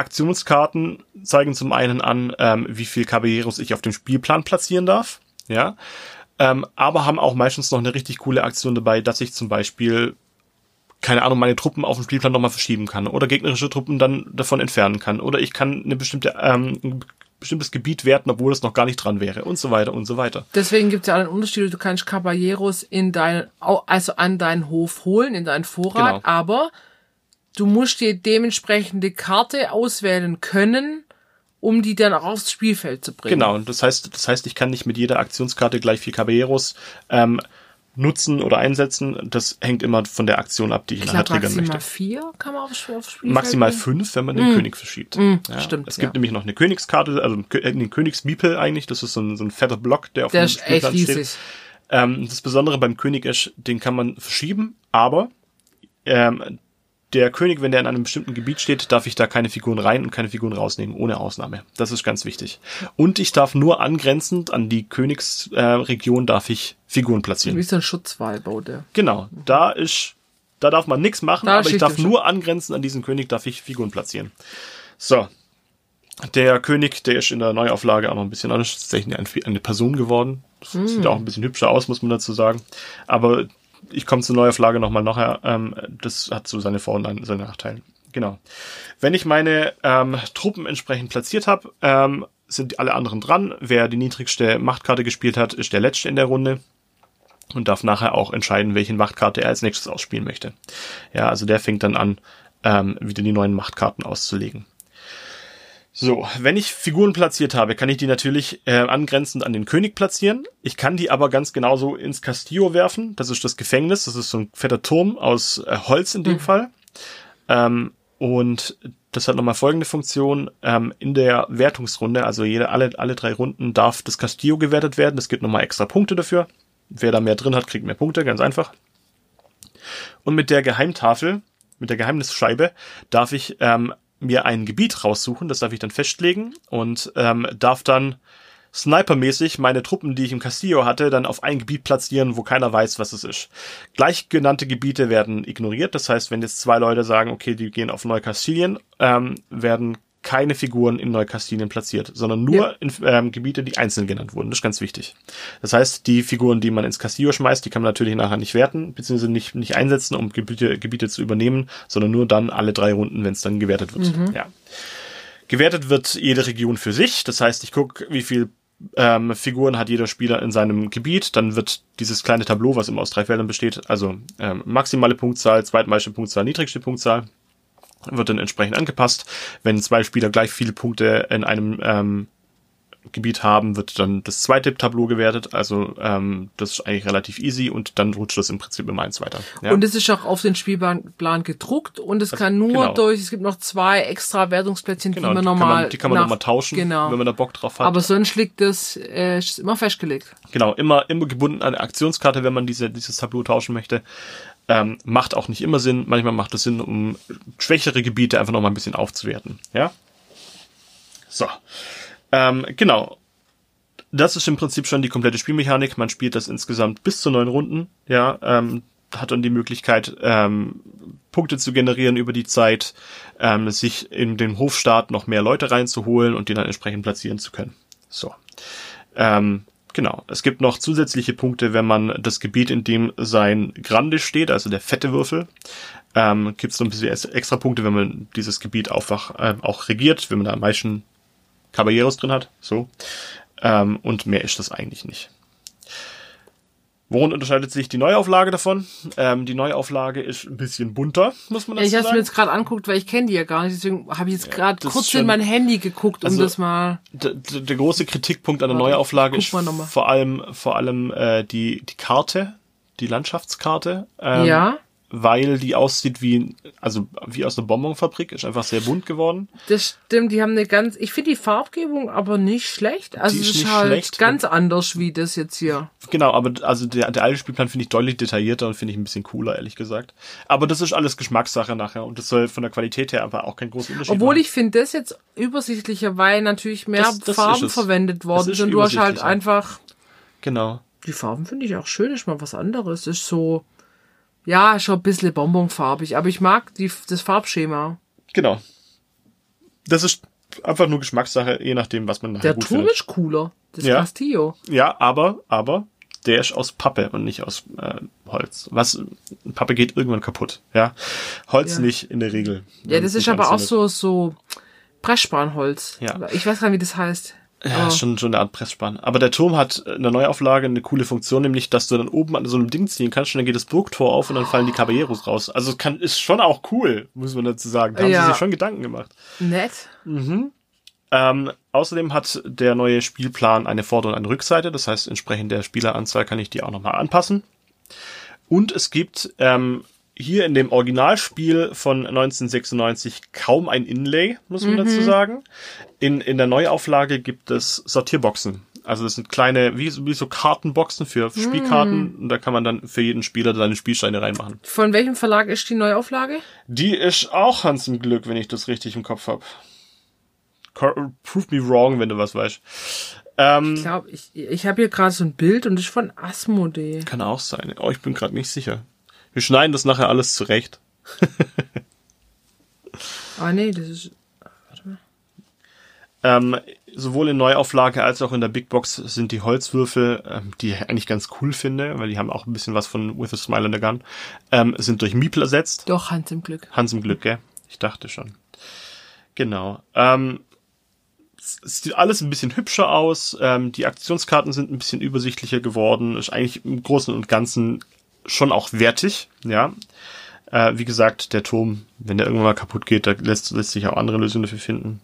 Aktionskarten zeigen zum einen an, ähm, wie viel Caballeros ich auf dem Spielplan platzieren darf. Ja. ähm, aber haben auch meistens noch eine richtig coole Aktion dabei, dass ich zum Beispiel, keine Ahnung, meine Truppen auf dem Spielplan nochmal verschieben kann oder gegnerische Truppen dann davon entfernen kann oder ich kann eine bestimmte ähm, ein bestimmtes Gebiet werten, obwohl es noch gar nicht dran wäre und so weiter und so weiter. Deswegen gibt es ja einen Unterschied, du kannst Caballeros in deinen, also an deinen Hof holen, in deinen Vorrat, Genau. aber du musst dir dementsprechende Karte auswählen können, um die dann auch aufs Spielfeld zu bringen. Genau, das heißt, das heißt, ich kann nicht mit jeder Aktionskarte gleich vier Caballeros ähm, nutzen oder einsetzen. Das hängt immer von der Aktion ab, die ich, Ich nachher glaube, triggern maximal möchte. vier kann man aufs, aufs Spielfeld Maximal bringen. fünf, wenn man den Mm. König verschiebt. Mm, ja, stimmt, Es gibt ja. nämlich noch eine Königskarte, also den Königsmiepel eigentlich. Das ist so ein, so ein fetter Block, der auf Der dem ist echt Spielplan steht. riesig. Ähm, das Besondere beim König ist, den kann man verschieben, aber ähm, der König, wenn der in einem bestimmten Gebiet steht, darf ich da keine Figuren rein und keine Figuren rausnehmen, ohne Ausnahme. Das ist ganz wichtig. Und ich darf nur angrenzend an die Königsregion äh, darf ich Figuren platzieren. Wie so ein Schutzwall baut der. Genau, da ist, da darf man nichts machen, Da aber ich steht darf der nur angrenzend an diesen König, darf ich Figuren platzieren. So. Der König, der ist in der Neuauflage auch noch ein bisschen anders. Das ist tatsächlich eine, eine Person geworden. Das mm. sieht auch ein bisschen hübscher aus, muss man dazu sagen. Aber ich komme zur Neuauflage nochmal nachher. Ähm, das hat so seine Vor- und seine Nachteile. Genau. Wenn ich meine ähm, Truppen entsprechend platziert habe, ähm, sind alle anderen dran. Wer die niedrigste Machtkarte gespielt hat, ist der Letzte in der Runde und darf nachher auch entscheiden, welche Machtkarte er als nächstes ausspielen möchte. Ja, also der fängt dann an, ähm, wieder die neuen Machtkarten auszulegen. So, wenn ich Figuren platziert habe, kann ich die natürlich äh, angrenzend an den König platzieren. Ich kann die aber ganz genauso ins Castillo werfen. Das ist das Gefängnis. Das ist so ein fetter Turm aus äh, Holz in dem mhm. Fall. Ähm, und das hat nochmal folgende Funktion. Ähm, in der Wertungsrunde, also jede, alle, alle drei Runden darf das Castillo gewertet werden. Es gibt nochmal extra Punkte dafür. Wer da mehr drin hat, kriegt mehr Punkte, ganz einfach. Und mit der Geheimtafel, mit der Geheimnisscheibe, darf ich ähm, mir ein Gebiet raussuchen, das darf ich dann festlegen und ähm, darf dann snipermäßig meine Truppen, die ich im Castillo hatte, dann auf ein Gebiet platzieren, wo keiner weiß, was es ist. Gleich genannte Gebiete werden ignoriert, das heißt, wenn jetzt zwei Leute sagen, okay, die gehen auf Neukastilien, ähm, werden keine Figuren in Neukastilien platziert, sondern nur ja. in ähm, Gebiete, die einzeln genannt wurden. Das ist ganz wichtig. Das heißt, die Figuren, die man ins Castillo schmeißt, die kann man natürlich nachher nicht werten, beziehungsweise nicht, nicht einsetzen, um Gebiete, Gebiete zu übernehmen, sondern nur dann alle drei Runden, wenn es dann gewertet wird. Mhm. Ja. Gewertet wird jede Region für sich. Das heißt, ich gucke, wie viel ähm, Figuren hat jeder Spieler in seinem Gebiet. Dann wird dieses kleine Tableau, was immer aus drei Feldern besteht, also ähm, maximale Punktzahl, zweitmeiste Punktzahl, niedrigste Punktzahl, wird dann entsprechend angepasst. Wenn zwei Spieler gleich viele Punkte in einem ähm, Gebiet haben, wird dann das zweite Tableau gewertet. Also ähm, das ist eigentlich relativ easy und dann rutscht das im Prinzip immer eins weiter. Ja? Und es ist auch auf den Spielplan gedruckt und es also, kann nur genau. durch, es gibt noch zwei extra Wertungsplättchen, genau, die man die normal... Kann man, die kann man nochmal tauschen, genau. wenn man da Bock drauf hat. Aber sonst liegt das äh, ist immer festgelegt. Genau, immer immer gebunden an eine Aktionskarte, wenn man diese dieses Tableau tauschen möchte. Ähm, macht auch nicht immer Sinn. Manchmal macht es Sinn, um schwächere Gebiete einfach noch mal ein bisschen aufzuwerten. Ja. So. Ähm, genau. Das ist im Prinzip schon die komplette Spielmechanik. Man spielt das insgesamt bis zu neun Runden. Ja. Ähm, hat dann die Möglichkeit, ähm, Punkte zu generieren über die Zeit, ähm, sich in den Hofstaat noch mehr Leute reinzuholen und die dann entsprechend platzieren zu können. So. Ähm, Genau. Es gibt noch zusätzliche Punkte, wenn man das Gebiet, in dem sein Grande steht, also der fette Würfel, ähm, gibt es noch ein bisschen extra Punkte, wenn man dieses Gebiet einfach äh, auch regiert, wenn man da am meisten Caballeros drin hat. So. Ähm, und mehr ist das eigentlich nicht. Worin unterscheidet sich die Neuauflage davon? Ähm, die Neuauflage ist ein bisschen bunter, muss man dazu ja, ich sagen. Ich habe mir jetzt gerade angeguckt, weil ich kenne die ja gar nicht, deswegen habe ich jetzt gerade ja, kurz in mein Handy geguckt, um also, das mal... Der, der große Kritikpunkt an der Neuauflage ist vor allem vor allem äh, die die Karte, die Landschaftskarte. Ähm, ja. Weil die aussieht wie, also wie aus einer Bonbonfabrik, ist einfach sehr bunt geworden. Das stimmt, die haben eine ganz, ich finde die Farbgebung aber nicht schlecht. Also es ist, ist halt schlecht. Ganz anders wie das jetzt hier. Genau, aber also der, der alte Spielplan finde ich deutlich detaillierter und finde ich ein bisschen cooler, ehrlich gesagt. Aber das ist alles Geschmackssache nachher und das soll von der Qualität her einfach auch kein großer Unterschied Obwohl machen. ich finde das jetzt übersichtlicher, weil natürlich mehr das, das Farben verwendet worden sind und du hast halt einfach... Genau. Die Farben finde ich auch schön, ist mal was anderes. Ist so... Ja, schon ein bisschen bonbonfarbig, aber ich mag die, das Farbschema. Genau. Das ist einfach nur Geschmackssache, je nachdem, was man nachher Der gut Turm findet. ist cooler, das ja. Castillo. Ja, aber, aber, der ist aus Pappe und nicht aus äh, Holz. Was, Pappe geht irgendwann kaputt, ja. Holz Ja. nicht in der Regel. Ja, das ist aber auch so, so Pressspanholz. Ja. Ich weiß gar nicht, wie das heißt. Ja, ist schon, schon eine Art Pressspan. Aber der Turm hat in der Neuauflage eine coole Funktion, nämlich, dass du dann oben an so einem Ding ziehen kannst und dann geht das Burgtor auf und dann fallen die Caballeros raus. Also kann, ist schon auch cool, muss man dazu sagen. Da haben Ja. sie sich schon Gedanken gemacht. Nett. Ähm, außerdem hat der neue Spielplan eine Vorder- und eine Rückseite. Das heißt, entsprechend der Spieleranzahl kann ich die auch nochmal anpassen. Und es gibt ähm, hier in dem Originalspiel von neunzehnhundertsechsundneunzig kaum ein Inlay, muss man dazu sagen. In, in der Neuauflage gibt es Sortierboxen. Also das sind kleine, wie, so- wie so Kartenboxen für Spielkarten. Und da kann man dann für jeden Spieler seine Spielsteine reinmachen. Von welchem Verlag ist die Neuauflage? Die ist auch Hans im Glück, wenn ich das richtig im Kopf hab. Cor- Prove me wrong, wenn du was weißt. Ähm, Ich glaube, ich, ich habe hier gerade so ein Bild und das ist von Asmodee. kann auch sein. Oh, ich bin gerade nicht sicher. Wir schneiden das nachher alles zurecht. Ah, nee, das ist... Warte mal. Ähm, sowohl in Neuauflage als auch in der Big Box sind die Holzwürfel, ähm, die ich eigentlich ganz cool finde, weil die haben auch ein bisschen was von With a Smile and a Gun, ähm, sind durch Miepel ersetzt. Doch, Hans im Glück. Hans im Glück, gell? Ich dachte schon. Genau. Ähm, es es sieht alles ein bisschen hübscher aus. Ähm, die Aktionskarten sind ein bisschen übersichtlicher geworden. Ist eigentlich im Großen und Ganzen schon auch wertig, ja. Äh, wie gesagt, der Turm, wenn der irgendwann mal kaputt geht, da lässt, lässt sich auch andere Lösungen dafür finden.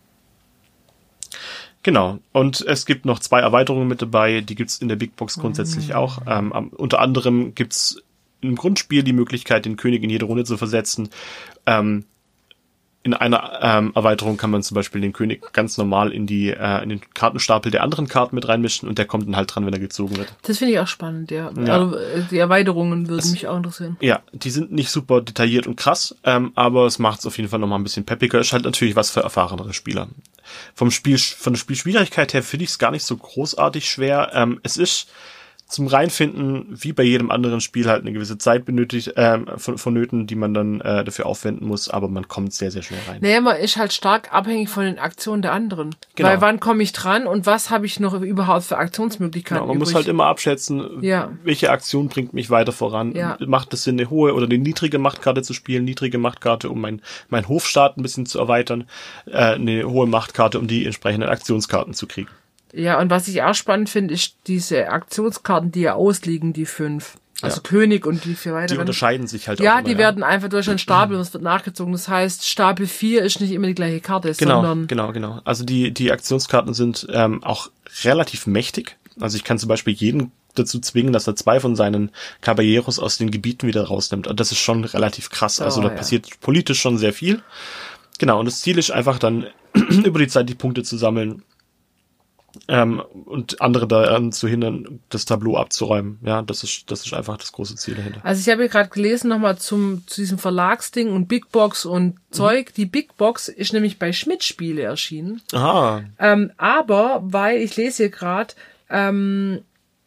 Genau. Und es gibt noch zwei Erweiterungen mit dabei, die gibt's in der Big Box grundsätzlich auch. Ähm, am- unter anderem gibt's im Grundspiel die Möglichkeit, den König in jede Runde zu versetzen. Ähm, in einer ähm, Erweiterung kann man zum Beispiel den König ganz normal in die äh, in den Kartenstapel der anderen Karten mit reinmischen und der kommt dann halt dran, wenn er gezogen wird. Das finde ich auch spannend, ja. Ja. Also, äh, die Erweiterungen würden mich auch interessieren. Ja, die sind nicht super detailliert und krass, ähm, aber es macht es auf jeden Fall nochmal ein bisschen peppiger. Ist halt natürlich was für erfahrenere Spieler. Vom Spiel, von der Spielschwierigkeit her finde ich es gar nicht so großartig schwer. Ähm, es ist zum Reinfinden, wie bei jedem anderen Spiel, halt eine gewisse Zeit benötigt, ähm, von, vonnöten, die man dann äh, dafür aufwenden muss, aber man kommt sehr, sehr schnell rein. Naja, man ist halt stark abhängig von den Aktionen der anderen. Genau. Weil wann komme ich dran und was habe ich noch überhaupt für Aktionsmöglichkeiten Genau, man übrig? muss halt immer abschätzen, Ja. welche Aktion bringt mich weiter voran. Ja. Macht es Sinn, eine hohe oder eine niedrige Machtkarte zu spielen, niedrige Machtkarte, um mein, mein Hofstaat ein bisschen zu erweitern, äh, eine hohe Machtkarte, um die entsprechenden Aktionskarten zu kriegen. Ja, und was ich auch spannend finde, ist diese Aktionskarten, die ja ausliegen, die fünf. Also Ja. König und die vier Die weiteren. unterscheiden sich halt Ja, auch immer, die werden einfach durch einen Stapel und es wird nachgezogen. Das heißt, Stapel vier ist nicht immer die gleiche Karte, Genau, sondern genau, genau. Also die, die Aktionskarten sind ähm, auch relativ mächtig. Also ich kann zum Beispiel jeden dazu zwingen, dass er zwei von seinen Caballeros aus den Gebieten wieder rausnimmt. Und das ist schon relativ krass. Also Oh, da ja. passiert politisch schon sehr viel. Genau, und das Ziel ist einfach dann über die Zeit die Punkte zu sammeln, ähm, und andere daran zu hindern, das Tableau abzuräumen. Ja, das ist, das ist einfach das große Ziel dahinter. Also ich habe hier gerade gelesen nochmal zum zu diesem Verlagsding und Big Box und Zeug. Die Big Box ist nämlich bei Schmidt Spiele erschienen. Aha, Ähm, aber weil ich lese hier gerade, ähm,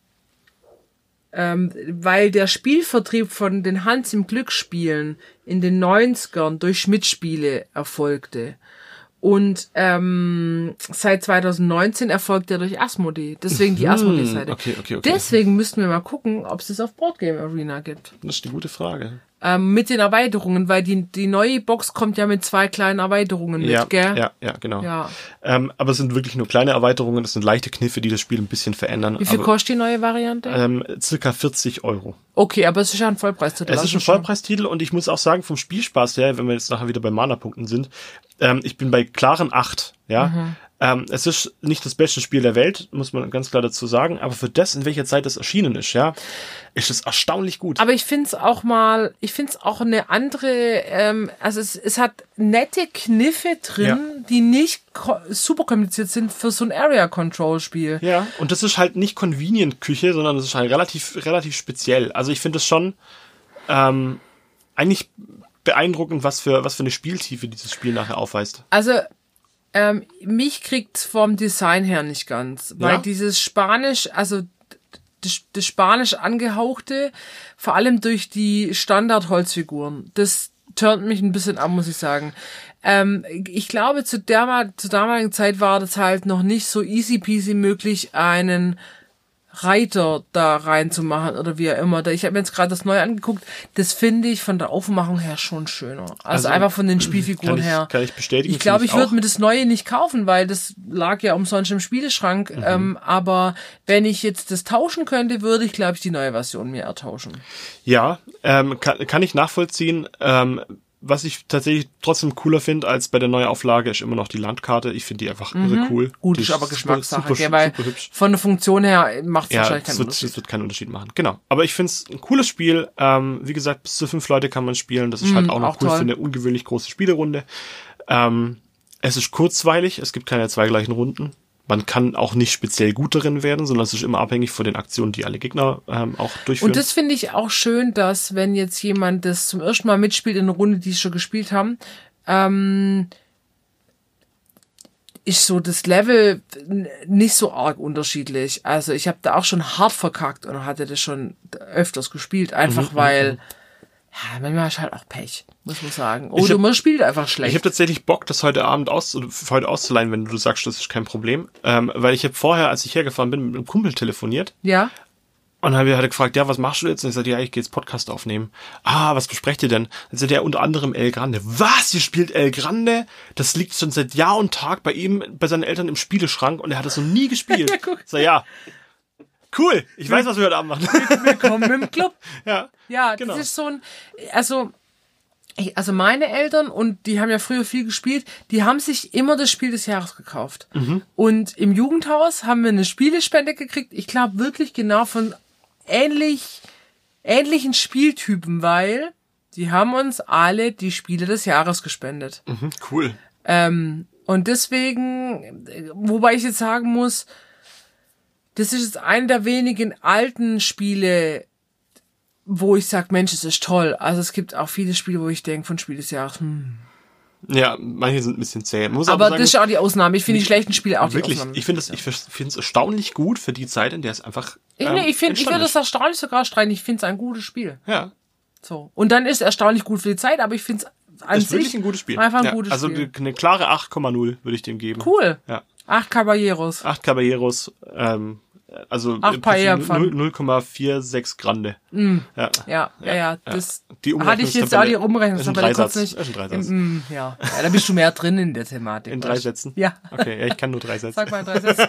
ähm, weil der Spielvertrieb von den Hans im Glück Spielen in den neunzigern durch Schmidt Spiele erfolgte. Und ähm, seit zweitausendneunzehn erfolgt er durch Asmodee. Deswegen die Asmodee-Seite. okay, okay, okay. Deswegen müssten wir mal gucken, ob es das auf Boardgame Arena gibt. Das ist eine gute Frage. Ähm, mit den Erweiterungen, weil die die neue Box kommt ja mit zwei kleinen Erweiterungen mit, Ja, gell? ja, ja, genau. Ja. Ähm, aber es sind wirklich nur kleine Erweiterungen, das sind leichte Kniffe, die das Spiel ein bisschen verändern. Wie viel aber, kostet die neue Variante? ähm, circa vierzig Euro. Okay, aber es ist ja ein Vollpreistitel. Es ist also ein schon. Vollpreistitel und ich muss auch sagen, vom Spielspaß her, wenn wir jetzt nachher wieder bei Mana-Punkten sind, ähm, ich bin bei klaren acht, ja. Mhm. Ähm, es ist nicht das beste Spiel der Welt, muss man ganz klar dazu sagen, aber für das, in welcher Zeit das erschienen ist, ja, ist es erstaunlich gut. Aber ich find's auch mal, ich find's auch eine andere, ähm, also es, es hat nette Kniffe drin, Ja. die nicht ko- super kompliziert sind für so ein Area-Control-Spiel. Ja, und das ist halt nicht Convenient-Küche, sondern das ist halt relativ, relativ speziell. Also ich finde es schon ähm, eigentlich beeindruckend, was für, was für eine Spieltiefe dieses Spiel nachher aufweist. Also ähm, mich kriegt's vom Design her nicht ganz, weil Ja? dieses Spanisch, also das, das Spanisch angehauchte, vor allem durch die Standard-Holzfiguren, das turnt mich ein bisschen ab, muss ich sagen. Ähm, ich glaube, zu der, zur damaligen Zeit war das halt noch nicht so easy peasy möglich, einen Reiter da reinzumachen oder wie auch immer. Ich habe mir jetzt gerade das Neue angeguckt. Das finde ich von der Aufmachung her schon schöner. Also, also einfach von den Spielfiguren kann ich, her. Kann ich bestätigen. Ich glaube, ich, ich würde mir das Neue nicht kaufen, weil das lag ja umsonst im Spieleschrank. Mhm. Ähm, aber wenn ich jetzt das tauschen könnte, würde ich, glaube ich, die neue Version mir ertauschen. Ja, ähm, kann, kann ich nachvollziehen. Ähm, Was ich tatsächlich trotzdem cooler finde als bei der Neuauflage, ist immer noch die Landkarte. Ich finde die einfach mhm. irre cool. Gut, die ist aber Geschmackssache, super, gell, weil super hübsch. Von der Funktion her macht es ja, wahrscheinlich keinen wird, Unterschied. Es wird keinen Unterschied machen. Genau. Aber ich finde es ein cooles Spiel. Ähm, wie gesagt, bis zu fünf Leute kann man spielen. Das ist mhm, halt auch noch auch cool toll. Für eine ungewöhnlich große Spielerunde. Ähm, es ist kurzweilig. Es gibt keine zwei gleichen Runden. Man kann auch nicht speziell gut darin werden, sondern es ist immer abhängig von den Aktionen, die alle Gegner ähm, auch durchführen. Und das finde ich auch schön, dass wenn jetzt jemand das zum ersten Mal mitspielt in einer Runde, die es schon gespielt haben, ähm, ist so das Level nicht so arg unterschiedlich. Also ich habe da auch schon hart verkackt und hatte das schon öfters gespielt, einfach mhm, weil... Ja, manchmal ist halt auch Pech, muss man sagen. Oder man spielt einfach schlecht. Ich habe tatsächlich Bock, das heute Abend aus, heute auszuleihen, wenn du sagst, das ist kein Problem. Ähm, weil ich habe vorher, als ich hergefahren bin, mit einem Kumpel telefoniert. Ja. Und dann hat er gefragt, ja, was machst du jetzt? Und ich sagte, ja, ich gehe jetzt Podcast aufnehmen. Ah, was besprecht ihr denn? Dann sagt er unter anderem El Grande. Was? Ihr spielt El Grande? Das liegt schon seit Jahr und Tag bei ihm, bei seinen Eltern im Spieleschrank und er hat das noch nie gespielt. Ja, cool. Ich sag, ja. Cool, ich weiß, was wir heute Abend machen. Willkommen im Club. Ja, ja, genau. Das ist so ein, also, ich, also meine Eltern, und die haben ja früher viel gespielt, die haben sich immer das Spiel des Jahres gekauft. Mhm. Und im Jugendhaus haben wir eine Spielespende gekriegt, ich glaube wirklich genau von ähnlich, ähnlichen Spieltypen, weil die haben uns alle die Spiele des Jahres gespendet. Mhm, cool. Ähm, und deswegen, wobei ich jetzt sagen muss, das ist jetzt eine der wenigen alten Spiele, wo ich sage, Mensch, es ist toll. Also es gibt auch viele Spiele, wo ich denke, von Spiel des Jahres, hm. Ja, manche sind ein bisschen zäh. Muss aber aber sagen, das ist auch die Ausnahme. Ich finde die schlechten Spiele auch wirklich, die Ausnahme. Ich finde es ich finde es erstaunlich gut für die Zeit, in der es einfach Ich, ähm, nee, ich finde ich würde das erstaunlich sogar streiten. Ich finde es ein gutes Spiel. Ja. So. Und dann ist es erstaunlich gut für die Zeit, aber ich finde es an ist sich wirklich ein gutes Spiel. Einfach ein ja, gutes also Spiel. Also eine klare acht Komma null würde ich dem geben. Cool. Ja. Acht Caballeros. Acht Caballeros, ähm, also null Komma sechsundvierzig Grande. Mm. Ja. Ja, ja, ja, das die hatte ich jetzt auch die Umrechnungstabelle kurz nicht. Das ist ein Dreisatz. Mm, ja. ja, da bist du mehr drin in der Thematik. In drei Sätzen? Ja. Okay, ja, ich kann nur drei Sätze. Sag mal in drei Sätzen.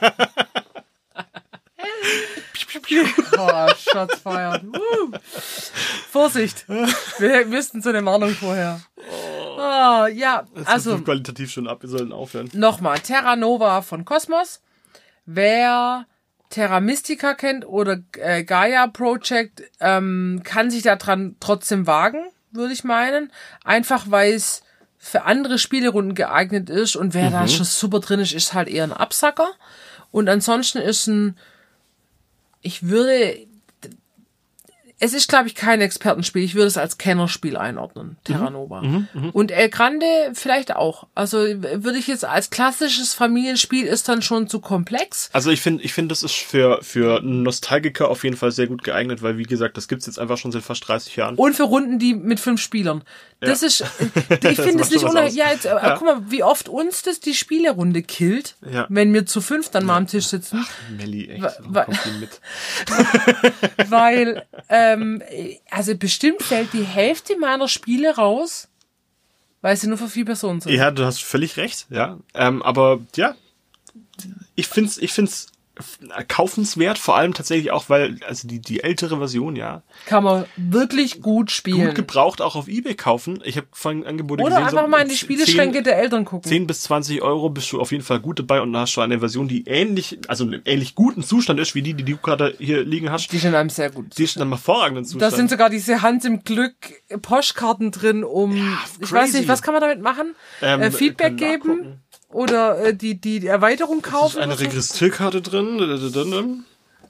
Oh, Shots fired. Uh. Vorsicht. Wir wüssten so eine Warnung vorher. Oh, ja, das also. Das qualitativ schon ab, wir sollten aufhören. Nochmal, Terra Nova von Kosmos. Wer Terra Mystica kennt oder äh, Gaia Project, ähm, kann sich daran trotzdem wagen, würde ich meinen. Einfach, weil es für andere Spielerunden geeignet ist und wer mhm. da schon super drin ist, ist halt eher ein Absacker. Und ansonsten ist ein, ich würde, es ist, glaube ich, kein Expertenspiel. Ich würde es als Kennerspiel einordnen, Terra Nova. Mhm, mh. Und El Grande vielleicht auch. Also würde ich jetzt als klassisches Familienspiel ist dann schon zu komplex. Also ich finde, ich finde, das ist für für Nostalgiker auf jeden Fall sehr gut geeignet, weil wie gesagt, das gibt's jetzt einfach schon seit fast dreißig Jahren. Und für Runden, die mit fünf Spielern. Das ja. ist, ich finde es nicht uner... Ja, jetzt, ja. Guck mal, wie oft uns das die Spielerunde killt, ja. wenn wir zu fünf dann mal am Tisch sitzen. Ach, Melli, echt, weil, kommt die mit? Weil, ähm, also bestimmt fällt die Hälfte meiner Spiele raus, weil sie nur für vier Personen sind. Ja, du hast völlig recht, ja. Ähm, aber ja, ich find's, ich find's kaufenswert, vor allem tatsächlich auch, weil, also die, die ältere Version, ja. Kann man wirklich gut spielen. Gut gebraucht auch auf eBay kaufen. Ich habe vorhin Angebote Oder gesehen. Oder einfach so mal in die Spieleschränke der Eltern gucken. zehn bis zwanzig Euro bist du auf jeden Fall gut dabei und dann hast du eine Version, die ähnlich, also in einem ähnlich guten Zustand ist, wie die, die du gerade hier liegen hast. Die sind in einem sehr guten Die ist in einem hervorragenden Zustand. Da sind sogar diese Hans im Glück Postkarten drin, um, ja, ich weiß nicht, was kann man damit machen? Ähm, äh, Feedback geben? Nachgucken. Oder äh, die, die Erweiterung kaufen. Es ist eine Registrierkarte drin.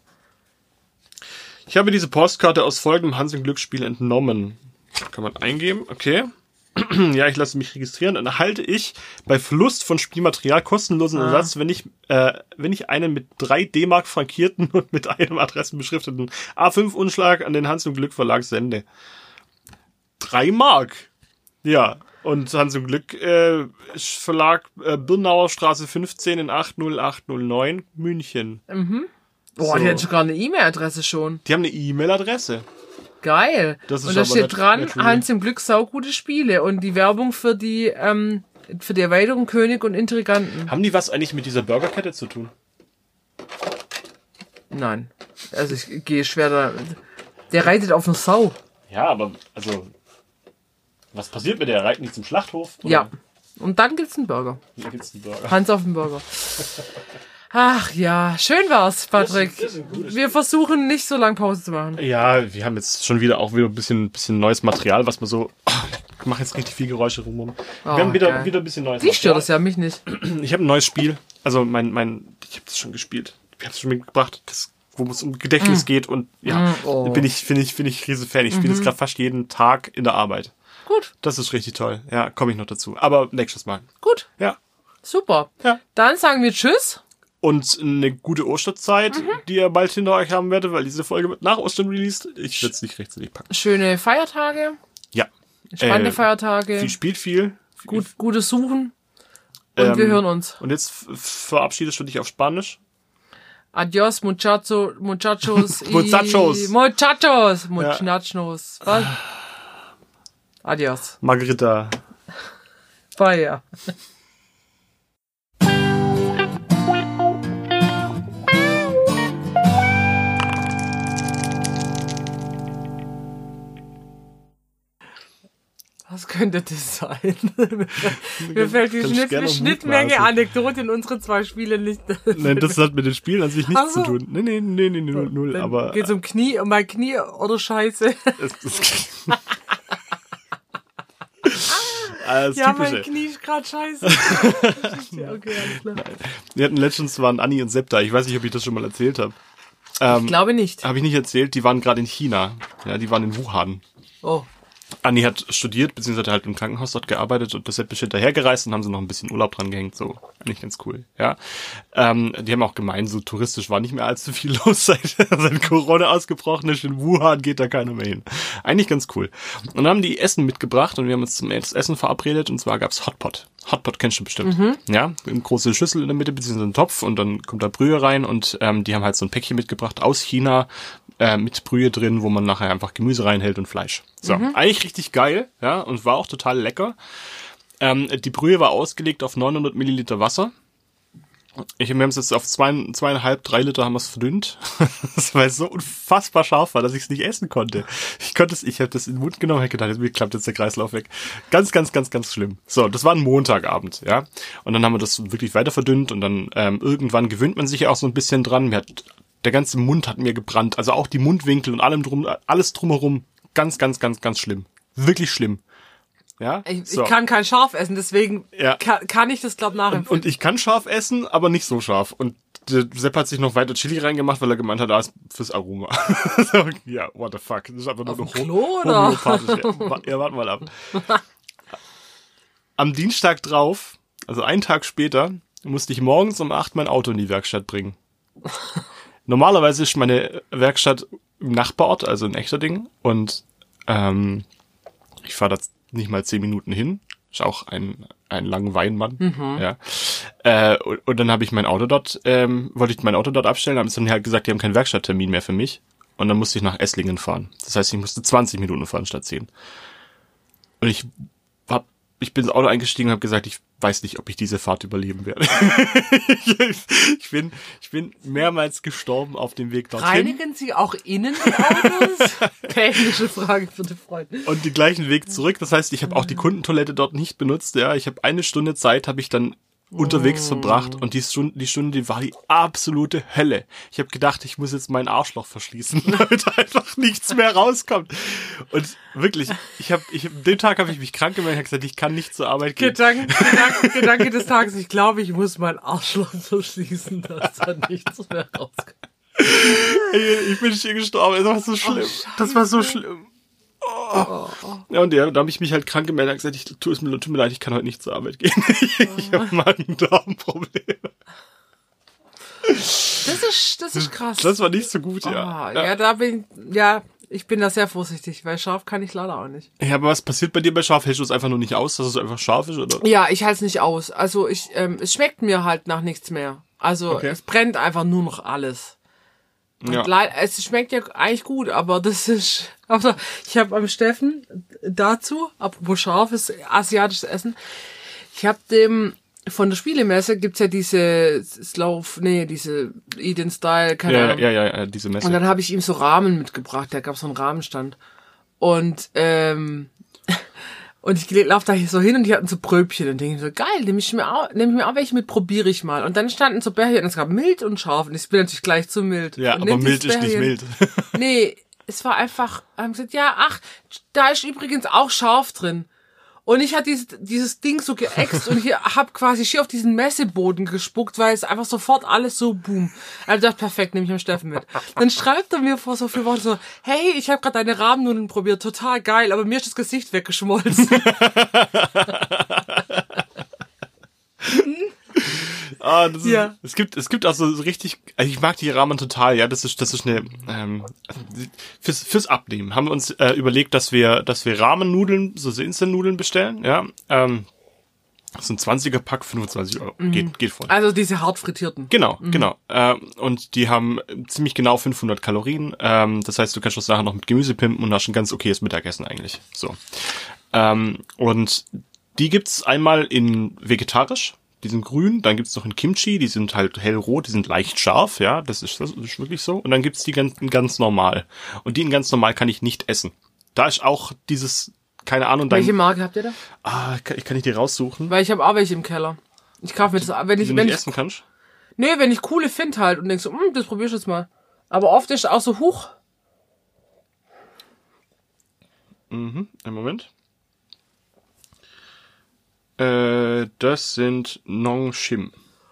Ich habe diese Postkarte aus folgendem Hans im Glück-Spiel entnommen. Kann man eingeben, okay. Ja, ich lasse mich registrieren. Dann erhalte ich bei Verlust von Spielmaterial kostenlosen ah. Ersatz, wenn ich äh, wenn ich einen mit drei D-Mark frankierten und mit einem adressenbeschrifteten A fünf Umschlag an den Hans im Glück Verlag sende. Drei Mark. Ja. Und Hans im Glück äh, Verlag äh, Birnauer Straße fünfzehn in acht null acht null neun München. Mhm. Boah, so. die hat sogar eine E-Mail-Adresse schon. Die haben eine E-Mail-Adresse. Geil. Das ist und da aber steht nicht- dran, nicht real. Hans im Glück saugute Spiele und die Werbung für die, ähm, für die Erweiterung König und Intriganten. Haben die was eigentlich mit dieser Burgerkette zu tun? Nein. Also ich gehe schwer da. Der reitet auf eine Sau. Ja, aber, also, was passiert mit der? Reiten die zum Schlachthof? Oder? Ja. Und dann gibt's einen Burger. Hier gibt's einen Burger. Hans auf den Burger. Ach ja, schön war's, Patrick. Das ist- das ist ein gutes Wir versuchen nicht so lange Pause zu machen. Ja, wir haben jetzt schon wieder auch wieder ein bisschen, bisschen neues Material, was wir so. Ich mache jetzt richtig viel Geräusche rum. rum. Oh, wir haben wieder, geil. wieder ein bisschen neues Die stört das ja, mich nicht. Ich habe ein neues Spiel. Also mein, mein, ich habe das schon gespielt. Ich habe es schon mitgebracht, das, wo es um Gedächtnis geht und ja, Mm, oh. bin ich, finde ich, finde ich riesen Fan. Ich spiele es gerade fast jeden Tag in der Arbeit. Gut, Das ist richtig toll. Ja, komme ich noch dazu. Aber nächstes Mal. gut, Ja. super. Ja. Dann sagen wir Tschüss. Und eine gute Osterzeit, die ihr bald hinter euch haben werdet, weil diese Folge wird nach Ostern released. Ich werde es nicht rechtzeitig packen. Schöne Feiertage, Ja. spannende Äh, Feiertage, Viel spielt viel. gut, gutes Suchen und Ähm, wir hören uns. Und jetzt f- verabschiedest du dich auf Spanisch. Adios, muchacho, muchachos. y- Muchachos. Muchachos. Muchachos. Was? Adios. Margarita. Bye. Was könnte das sein? Mir fällt die Kannst Schnitt, gerne Schnittmenge mutmaßen. Anekdote in unsere zwei Spiele nicht. Nein, das hat mit den Spielen an sich nichts Ach so. zu tun. Nee, nee, nee, nee, null, null. Dann Aber geht's um Knie, um mein Knie oder Scheiße. es, es, als Ja, mein typische. Knie ist grad scheiße. Ja, okay, alles klar. Wir hatten letztens waren Anni und Sepp da. Ich weiß nicht, ob ich das schon mal erzählt habe. Ich Ähm, glaube nicht. habe ich nicht erzählt. Die waren gerade in China. Ja, die waren in Wuhan. Oh. Anni hat studiert, beziehungsweise halt im Krankenhaus dort gearbeitet und das Sepp ist hinterhergereist und haben sie noch ein bisschen Urlaub dran gehängt, so. Eigentlich ganz cool, ja. Ähm, die haben auch gemeint, so touristisch war nicht mehr allzu viel los, seit, seit Corona ausgebrochen ist. In Wuhan geht da keiner mehr hin. Eigentlich ganz cool. Und dann haben die Essen mitgebracht und wir haben uns zum Essen verabredet und zwar gab's Hotpot. Hotpot kennst du bestimmt. Ja, eine große Schüssel in der Mitte, beziehungsweise ein Topf und dann kommt da Brühe rein und ähm, die haben halt so ein Päckchen mitgebracht aus China, äh, mit Brühe drin, wo man nachher einfach Gemüse reinhält und Fleisch. So, eigentlich richtig geil, ja, und war auch total lecker. Ähm, die Brühe war ausgelegt auf neunhundert Milliliter Wasser. Ich, wir haben es jetzt auf zwei, zweieinhalb, drei Liter haben wir es verdünnt. Das weil es so unfassbar scharf war, dass ich es nicht essen konnte. Ich konnte es, ich habe das in den Mund genommen und gedacht, mir klappt jetzt der Kreislauf weg. Ganz, ganz, ganz, ganz schlimm. So, das war ein Montagabend, ja. Und dann haben wir das wirklich weiter verdünnt und dann ähm, irgendwann gewöhnt man sich ja auch so ein bisschen dran. Mir hat, der ganze Mund hat mir gebrannt, also auch die Mundwinkel und allem drum, alles drumherum. Ganz, ganz, ganz, ganz schlimm. Wirklich schlimm. Ja. Ich, So. ich kann kein Scharf essen, deswegen Ja. kann, kann ich das, glaube ich, nachempfinden. Und ich kann scharf essen, aber nicht so scharf. Und der Sepp hat sich noch weiter Chili reingemacht, weil er gemeint hat, da ist fürs Aroma. So, ja, what the fuck. Das ist einfach nur Auf dem noch Klo, oder? homöopathisch. Ja, ja, warte mal ab. Am Dienstag drauf, also einen Tag später, musste ich morgens um acht mein Auto in die Werkstatt bringen. Normalerweise ist meine Werkstatt im Nachbarort, also in Echterding. Und ähm, ich fahre da nicht mal zehn Minuten hin. Ist auch ein, ein langer Weinmann. Ja. Äh, und, und dann habe ich mein Auto dort, ähm, wollte ich mein Auto dort abstellen, haben sie dann halt gesagt, die haben keinen Werkstatttermin mehr für mich. Und dann musste ich nach Esslingen fahren. Das heißt, ich musste zwanzig Minuten fahren statt zehn. Und ich hab, ich bin ins Auto eingestiegen und habe gesagt, ich weiß nicht, ob ich diese Fahrt überleben werde. ich bin, ich bin mehrmals gestorben auf dem Weg dorthin. Reinigen Sie auch innen die Autos? Technische Frage für die Freunde. Und den gleichen Weg zurück. Das heißt, ich habe auch die Kundentoilette dort nicht benutzt. Ja, ich habe eine Stunde Zeit, habe ich dann unterwegs verbracht und die Stunde, die Stunde, die war die absolute Hölle. Ich habe gedacht, ich muss jetzt meinen Arschloch verschließen, damit einfach nichts mehr rauskommt. Und wirklich, ich habe, ich den Tag habe ich mich krank gemacht, habe gesagt, ich kann nicht zur Arbeit gehen. Gedanke, Gedanke, Gedanke des Tages. Ich glaube, ich muss mein Arschloch verschließen, dass da nichts mehr rauskommt. Ich bin hier gestorben. Das war so schlimm. Das war so schlimm. Oh. Ja, und ja, da habe ich mich halt krank gemeldet und gesagt, ich tut es mir, tut mir leid, ich kann heute nicht zur Arbeit gehen. Ich habe Magen-Darm-Probleme. Das ist, das ist krass. Das war nicht so gut, ja. Ah, ja, da bin ich, ja, ich bin da sehr vorsichtig, weil scharf kann ich leider auch nicht. Ja, aber was passiert bei dir bei scharf? Hältst du es einfach nur nicht aus, dass es einfach scharf ist, oder? Ja, ich halte es nicht aus. Also ich, ähm, es schmeckt mir halt nach nichts mehr. Also Okay. es brennt einfach nur noch alles. Ja. Leid, es schmeckt ja eigentlich gut, aber das ist, also ich habe am Steffen dazu, apropos scharfes asiatisches Essen, ich habe dem von der Spielemesse gibt's ja diese Slow, nee, diese Eden Style, keine Ja, Ahnung. ja, ja, ja, diese Messe. Und dann habe ich ihm so Ramen mitgebracht, da gab's so einen Rahmenstand. Und ähm und ich laufe da hier so hin und die hatten so Pröbchen und denke so, geil, nehme ich mir auch, nehme ich mir auch welche mit, probiere ich mal. Und dann standen so Becherchen und es gab mild und scharf und ich bin natürlich gleich zu mild. Ja, und aber mild ist nicht mild. Nee, es war einfach, haben gesagt, ja, ach, da ist übrigens auch scharf drin. Und ich hatte dieses, dieses Ding so geäxt und ich hab quasi schier auf diesen Messeboden gespuckt, weil es einfach sofort alles so boom. Also ich dachte, perfekt, nehme ich am Steffen mit. Dann schreibt er mir vor so vier Wochen so, hey, ich habe gerade deine Rahmennudeln probiert, total geil, aber mir ist das Gesicht weggeschmolzen. Ah, das ist, Ja. es gibt, es gibt also so richtig, also ich mag die Ramen total, ja, das ist, das ist eine, ähm, fürs, fürs Abnehmen haben wir uns äh, überlegt, dass wir, dass wir Ramen-Nudeln, so Instant-Nudeln bestellen, ja, ähm, so ein zwanziger Pack, fünfundzwanzig Euro, Mhm. geht, geht voll. Also diese hart frittierten. Genau, mhm. genau. Ähm, und die haben ziemlich genau fünfhundert Kalorien. Ähm, das heißt, du kannst das nachher noch mit Gemüse pimpen und hast ein ganz okayes Mittagessen eigentlich. So. Ähm, und die gibt's einmal in vegetarisch, die sind grün. Dann gibt's noch in Kimchi, die sind halt hellrot, die sind leicht scharf. Ja, das ist, das ist wirklich so. Und dann gibt's die ganz, ganz normal. Und die in ganz normal kann ich nicht essen. Da ist auch dieses, keine Ahnung. Dein, Welche Marke habt ihr da? Ah, kann, kann ich die raussuchen? Weil ich habe auch welche im Keller. Ich kaufe mir das, wenn ich, die du wenn nicht ich, essen kannst? nee, wenn ich coole finde halt und denk so, hm, das probier ich jetzt mal. Aber oft ist auch so, huch. Mhm, einen Moment. Äh, das sind Nong Shim.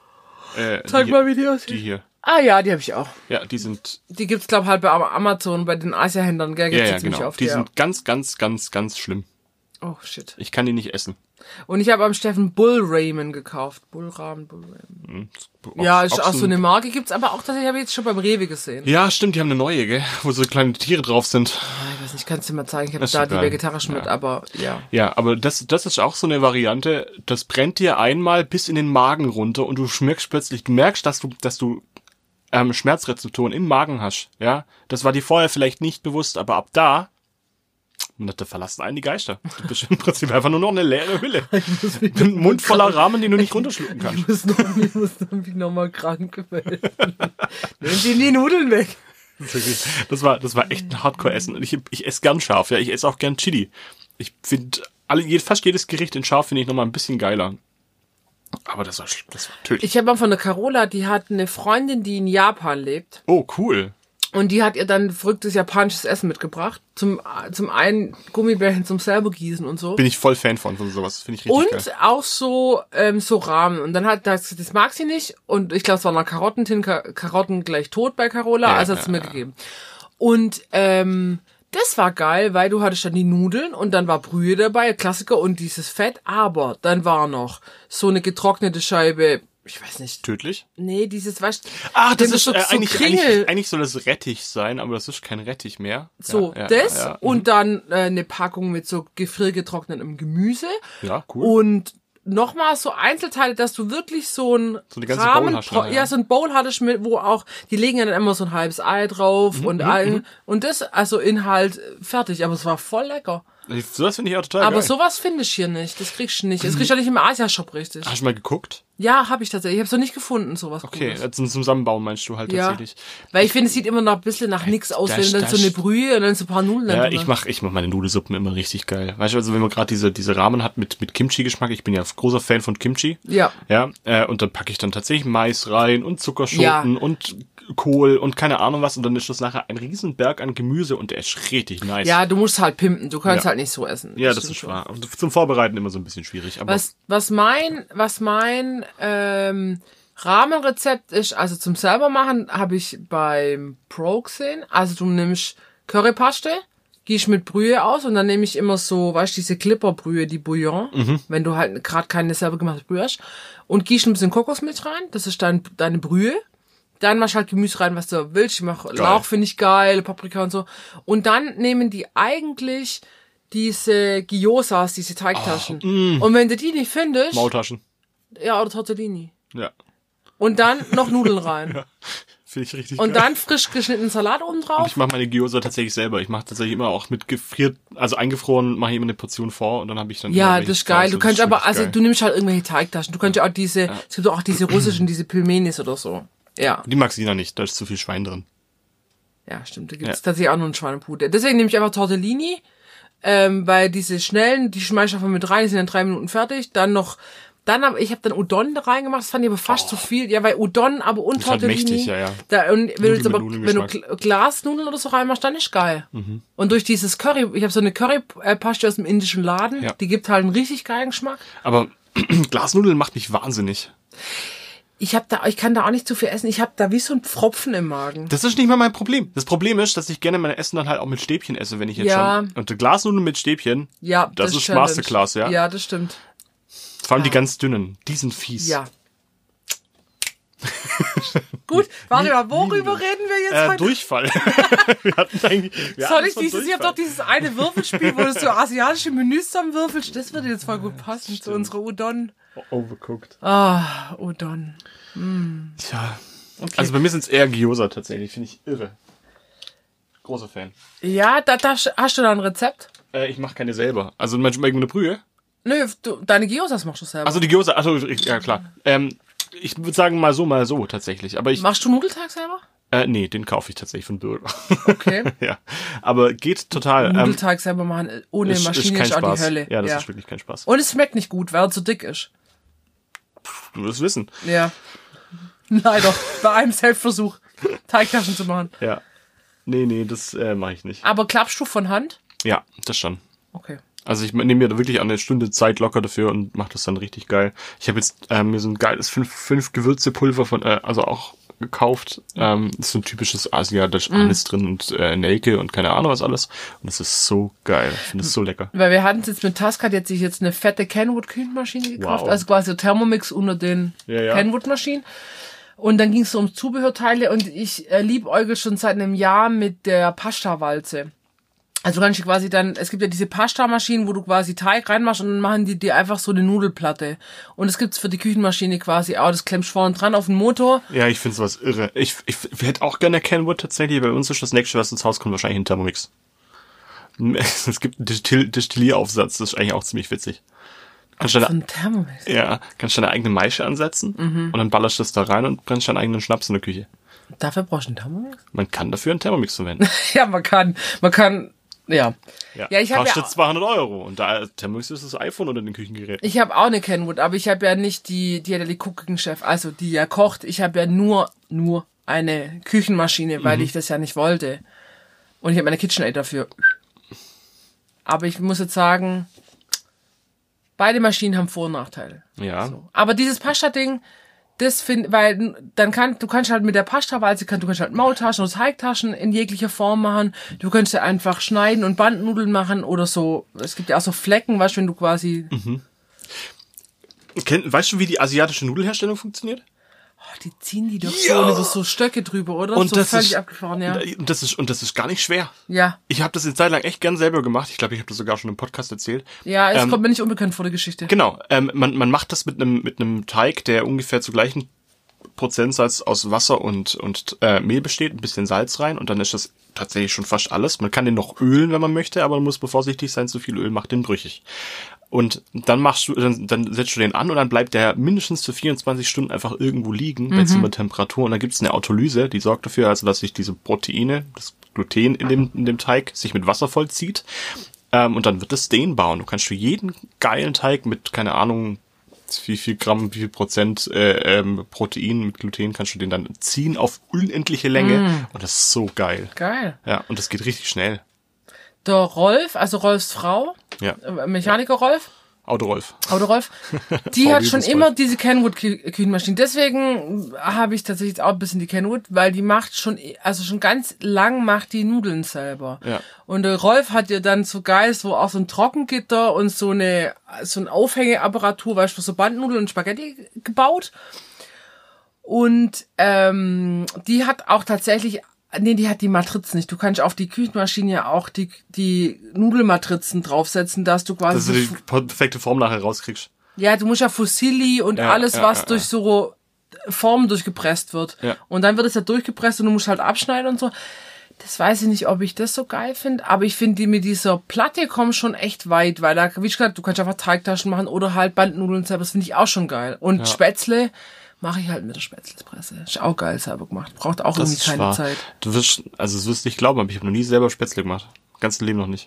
Äh, Zeig die, mal, wie die aussehen. Die hier. Ah ja, die habe ich auch. Ja, die sind. Die gibt's glaub halt bei Amazon, bei den Asia-Händlern, gell? Ja, Gibt's ja, ziemlich genau. oft, Die ja. sind ganz, ganz, ganz, ganz schlimm. Oh shit. Ich kann die nicht essen. Und ich habe am Steffen Bull Ramen gekauft. Bull Ramen, Bull Ramen. Hm. Ja, ist auch so eine Marke. Gibt's aber auch tatsächlich, habe ich jetzt schon beim Rewe gesehen. Ja, stimmt, die haben eine neue, gell? Wo so kleine Tiere drauf sind. Ah, ich weiß nicht, kannst du mal zeigen. Ich habe Das ist da so die geil. vegetarischen mit, Ja. aber ja. Ja, aber das, das ist auch so eine Variante, das brennt dir einmal bis in den Magen runter und du schmeckst plötzlich, du merkst, dass du, dass du ähm, Schmerzrezeptoren im Magen hast. Ja, das war dir vorher vielleicht nicht bewusst, aber ab da, da verlassen einen die Geister. Du bist im Prinzip einfach nur noch eine leere Hülle. Ein Mund voller Rahmen, den du nicht runterschlucken kannst. Ich muss noch, ich muss mich noch mal krank melden. Nehmen Sie die Nudeln weg. Das war, das war echt ein Hardcore-Essen. Und ich, ich esse gern scharf, ja. Ich esse auch gern Chili. Ich finde, alle, fast jedes Gericht in scharf finde ich nochmal ein bisschen geiler. Aber das war, das war tödlich. Ich habe mal von der Carola, die hat eine Freundin, die in Japan lebt. Oh, cool. Und die hat ihr dann verrücktes japanisches Essen mitgebracht. Zum, zum einen Gummibärchen zum selber gießen und so. Bin ich voll Fan von, von sowas. Finde ich richtig Und geil. auch so, ähm, so Rahmen. Und dann hat, das, das mag sie nicht. Und ich glaube, es waren noch Karotten drin, Ka- Karotten gleich tot bei Carola. Ja, also hat sie ja, mir ja. gegeben. Und, ähm, das war geil, weil du hattest dann die Nudeln und dann war Brühe dabei, Klassiker und dieses Fett. Aber dann war noch so eine getrocknete Scheibe, ich weiß nicht. Tödlich? Nee, dieses, weißt Ah, das denn ist so, äh, so eigentlich, Kringel. eigentlich, eigentlich soll das Rettich sein, aber das ist kein Rettich mehr. So, ja, ja, das ja, ja. und dann äh, eine Packung mit so gefriergetrocknetem Gemüse. Ja, cool. Und nochmal so Einzelteile, dass du wirklich so ein So eine ganze Rahmen, Bowl hast, ja. ja, so ein Bowl hattest mit, wo auch, die legen ja dann immer so ein halbes Ei drauf Mhm, und Ei, und das, also Inhalt fertig, aber es war voll lecker. Sowas finde ich auch total Aber geil. sowas finde ich hier nicht, das kriegst du nicht. Das kriegst du ja nicht im Asia-Shop richtig. Hast du mal geguckt? Ja, habe ich tatsächlich. Ich habe es noch nicht gefunden, sowas Okay, Cooles. äh, zum Zusammenbauen meinst du halt Ja, tatsächlich. weil ich finde, es sieht immer noch ein bisschen nach nix aus, das- wenn dann das- so eine Brühe und dann so ein paar Nudeln Ja, drin. ich mach, ich mach meine Nudelsuppen immer richtig geil. Weißt du, also wenn man gerade diese, diese Ramen hat mit, mit Kimchi-Geschmack, ich bin ja großer Fan von Kimchi. Ja. Ja, äh, und dann packe ich dann tatsächlich Mais rein und Zuckerschoten Ja. und Kohl und keine Ahnung was und dann ist das nachher ein Riesenberg an Gemüse und der ist richtig nice. Ja, du musst halt pimpen, du kannst Ja. halt nicht so essen. ja, das stimmt ist schon. wahr. Und zum Vorbereiten immer so ein bisschen schwierig. Aber Was, was mein, was mein ähm, Rahmenrezept ist, also zum selber machen, habe ich beim Pro gesehen. Also du nimmst Currypaste, gehst mit Brühe aus und dann nehme ich immer so, weißt du, diese Clipperbrühe, die Bouillon, Mhm. wenn du halt gerade keine selber gemachte Brühe hast. Und gehst ein bisschen Kokosmilch rein, das ist dein, deine Brühe. Dann machst du halt Gemüse rein, was du willst. Ich mach Lauch, finde ich geil, Paprika und so. Und dann nehmen die eigentlich diese Gyozas, diese Teigtaschen. Und wenn du die nicht findest, Maultaschen. ja, oder Tortellini. Ja. Und dann noch Nudeln rein. Finde ich richtig Und geil. dann frisch geschnittenen Salat oben Und drauf. ich mache meine Gyoza tatsächlich selber. Ich mache tatsächlich immer auch mit gefriert, also eingefroren, mache ich immer eine Portion vor und dann habe ich dann Ja, immer das ist geil. Du kannst ist aber, wirklich also geil. du nimmst halt irgendwelche Teigtaschen. Du kannst ja auch diese, Ja. es gibt auch diese russischen, diese Pilmenis oder so. Ja. Die mag Sina nicht, da ist zu viel Schwein drin. Ja, stimmt. Da gibt's Ja. tatsächlich auch noch einen Schweinepuder. Deswegen nehme ich einfach Tortellini, ähm, weil diese schnellen, die schmeiß ich einfach mit rein, die sind in drei Minuten fertig. Dann noch, dann hab, ich habe dann Udon da reingemacht, das fand ich aber fast zu viel. Ja, weil Udon, aber und Das ist halt Tortellini. mächtig, ja, ja. Da, und wenn du jetzt mit aber, wenn du Nudelgeschmack. Gl- Glasnudeln oder so reinmachst, dann ist geil. Und durch dieses Curry, ich habe so eine Currypaste aus dem indischen Laden, Ja. die gibt halt einen richtig geilen Geschmack. Aber Glasnudeln macht mich wahnsinnig. Ich hab da, ich kann da auch nicht zu viel essen. Ich habe da wie so ein Pfropfen im Magen. Das ist nicht mal mein Problem. Das Problem ist, dass ich gerne mein Essen dann halt auch mit Stäbchen esse, wenn ich jetzt Ja. schon... Und Glasnudeln mit Stäbchen, Ja, das, ist Challenge. Masterclass, ja. Ja, das stimmt. Vor allem die ganz dünnen, die sind fies. Ja. Gut, warte mal, worüber reden wir jetzt Äh, heute? Durchfall. wir hatten eigentlich... Wir Soll hatten ich von dieses, ich habe Durchfall. doch dieses eine Würfelspiel, wo du so asiatische Menüs zusammenwürfelst. Das würde jetzt voll gut passen zu unserer Udon. Overcooked. Ah, Udon. Tja. Okay. Also bei mir sind es eher Gyoza tatsächlich, finde ich irre. Großer Fan. Ja, da, da hast du da ein Rezept? Äh, ich mache keine selber. Also manchmal irgendeine Brühe. Nö, du, deine Gyozas machst du selber. Also die Gyoza, also ja klar. Ähm, ich würde sagen mal so, mal so tatsächlich. Aber ich, Machst du Nudelteig selber? äh, nee, den kaufe ich tatsächlich von Bürger. Okay. ja, aber geht total. Ähm, Nudelteig selber machen ohne ist, Maschine ist ist, kein auch Spaß. die Hölle. Ja, das ist wirklich kein Spaß. Und es schmeckt nicht gut, weil er zu dick ist. Du wirst wissen. Ja. Leider. Bei einem Selbstversuch, Teigtaschen zu machen. Ja. Nee, nee, das äh, mache ich nicht. Aber klappst du von Hand? Ja, das schon. Okay. Also ich nehme mir da wirklich eine Stunde Zeit locker dafür und mache das dann richtig geil. Ich habe jetzt ähm, mir so ein geiles fünf, fünf Gewürzepulver von, äh, also auch gekauft. Ähm, ist so ein typisches Asia, da ist alles drin und äh, Nelke und keine Ahnung was alles. Und das ist so geil. Ich finde es so lecker. Weil wir hatten es jetzt mit Tasca, die hat sich jetzt eine fette Kenwood-Küchenmaschine gekauft. Wow. Also quasi Thermomix unter den Ja, ja. Kenwood-Maschinen. Und dann ging es so um Zubehörteile und ich äh, liebäugel schon seit einem Jahr mit der Pasta-Walze. Also du kannst quasi dann, es gibt ja diese Pasta-Maschinen, wo du quasi Teig reinmachst und dann machen die dir einfach so eine Nudelplatte. Und das gibt's für die Küchenmaschine quasi auch, das klemmst vorne dran auf den Motor. Ja, ich finde sowas irre. Ich, ich, ich hätte auch gerne Kenwood tatsächlich. Bei uns ist das nächste, was ins Haus kommt, wahrscheinlich ein Thermomix. Es gibt einen Distill Destillieraufsatz, das ist eigentlich auch ziemlich witzig. Kannst So deine, ein Thermomix. ja, kannst deine eigene Maische ansetzen und dann ballerst du das da rein und brennst deinen eigenen Schnaps in der Küche. Dafür brauchst du einen Thermomix? Man kann dafür einen Thermomix verwenden. Ja, man kann, man kann, ja. Ja, Ja, ich hab kostet ja- zweihundert Euro und da Thermomix ist das iPhone oder den Küchengerät. Ich habe auch eine Kenwood, aber ich habe ja nicht die, die hat ja die Cooking Chef, also die ja kocht. Ich habe ja nur, nur eine Küchenmaschine, weil ich das ja nicht wollte. Und ich habe meine KitchenAid dafür. Aber ich muss jetzt sagen, beide Maschinen haben Vor- und Nachteile. Ja. So. Aber dieses Pasta-Ding, das finde, weil dann kann, du kannst halt mit der Pasta-Walze, kann, du kannst halt Maultaschen oder Teigtaschen in jeglicher Form machen. Du kannst ja einfach schneiden und Bandnudeln machen oder so. Es gibt ja auch so Flecken, weißt du, wenn du quasi, Kenn, weißt du, wie die asiatische Nudelherstellung funktioniert? oh, die ziehen die doch Ja. so über so Stöcke drüber, oder? Und so das völlig ist, abgefahren, ja. Und das ist, und das ist gar nicht schwer. Ja. Ich habe das eine Zeit lang echt gern selber gemacht. Ich glaube, ich habe das sogar schon im Podcast erzählt. Ja, es Ähm, kommt mir nicht unbekannt vor der Geschichte. Genau, ähm, man, man macht das mit einem mit einem Teig, der ungefähr zu gleichen Prozentsatz aus Wasser und und äh, Mehl besteht, ein bisschen Salz rein und dann ist das tatsächlich schon fast alles. Man kann den noch ölen, wenn man möchte, aber man muss vorsichtig sein, zu viel Öl macht den brüchig. Und dann machst du, dann, dann setzt du den an und dann bleibt der mindestens für vierundzwanzig Stunden einfach irgendwo liegen bei Zimmertemperatur und dann gibt's eine Autolyse, die sorgt dafür, also dass sich diese Proteine, das Gluten in dem in dem Teig sich mit Wasser vollzieht. Ähm, und dann wird es dehnbar und du kannst für jeden geilen Teig mit, keine Ahnung, wie viel Gramm, wie viel Prozent äh, ähm, Protein mit Gluten kannst du den dann ziehen auf unendliche Länge und das ist so geil. Geil. Ja, und das geht richtig schnell. Der Rolf, also Rolfs Frau, Ja, äh, Mechaniker Rolf, Autorolf. Auto Rolf, die V hat W schon bis immer Rolf. diese Kenwood-Küchenmaschine. Deswegen habe ich tatsächlich jetzt auch ein bisschen die Kenwood, weil die macht schon, also schon ganz lang macht die Nudeln selber. Ja. Und der Rolf hat ja dann so geil, so auch so ein Trockengitter und so eine, so eine Aufhängeapparatur, weißt du, für so Bandnudeln und Spaghetti gebaut. Und ähm, die hat auch tatsächlich, nee, die hat die Matrizen nicht. Du kannst auf die Küchenmaschine ja auch die die Nudelmatrizen draufsetzen, dass du quasi Dass du die so, perfekte Form nachher rauskriegst. ja, du musst ja Fusilli und Ja, alles, ja, was ja, durch ja. so Form durchgepresst wird. Ja. Und dann wird es ja durchgepresst und du musst halt abschneiden und so. Das weiß ich nicht, ob ich das so geil finde, aber ich finde, die mit dieser Platte kommen schon echt weit, weil da, wie gesagt, du kannst einfach Teigtaschen machen oder halt Bandnudeln selber, das finde ich auch schon geil. Und ja. Spätzle mache ich halt mit der Spätzlepresse. Ist auch geil selber gemacht. Braucht auch Das irgendwie keine wahr. Zeit. Du wirst, also das wirst du nicht glauben, aber ich habe noch nie selber Spätzle gemacht. Ganzes Leben noch nicht.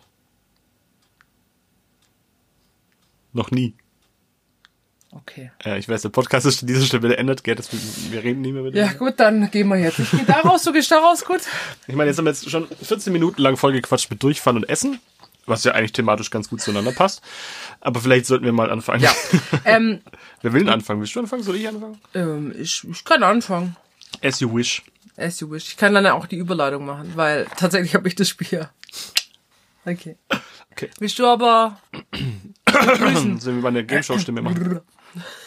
Noch nie. Okay. Ja, ich weiß, der Podcast ist an dieser Stelle beendet, gell? Das, wir reden nie mehr mit Ja, gut, dann gehen wir jetzt. Ich gehe da raus, du gehst da raus, gut. Ich meine, jetzt haben wir jetzt schon vierzehn Minuten lang vollgequatscht mit Durchfahren und Essen, was ja eigentlich thematisch ganz gut zueinander passt. Aber vielleicht sollten wir mal anfangen. Ja. Ähm, Wer will denn anfangen? Willst du anfangen? Soll ich anfangen? ähm, ich, ich kann anfangen. As you wish. As you wish. Ich kann dann auch die Überleitung machen, weil tatsächlich habe ich das Spiel. Okay. Okay. Willst du aber Sollen wir mal eine Gameshow-Stimme machen?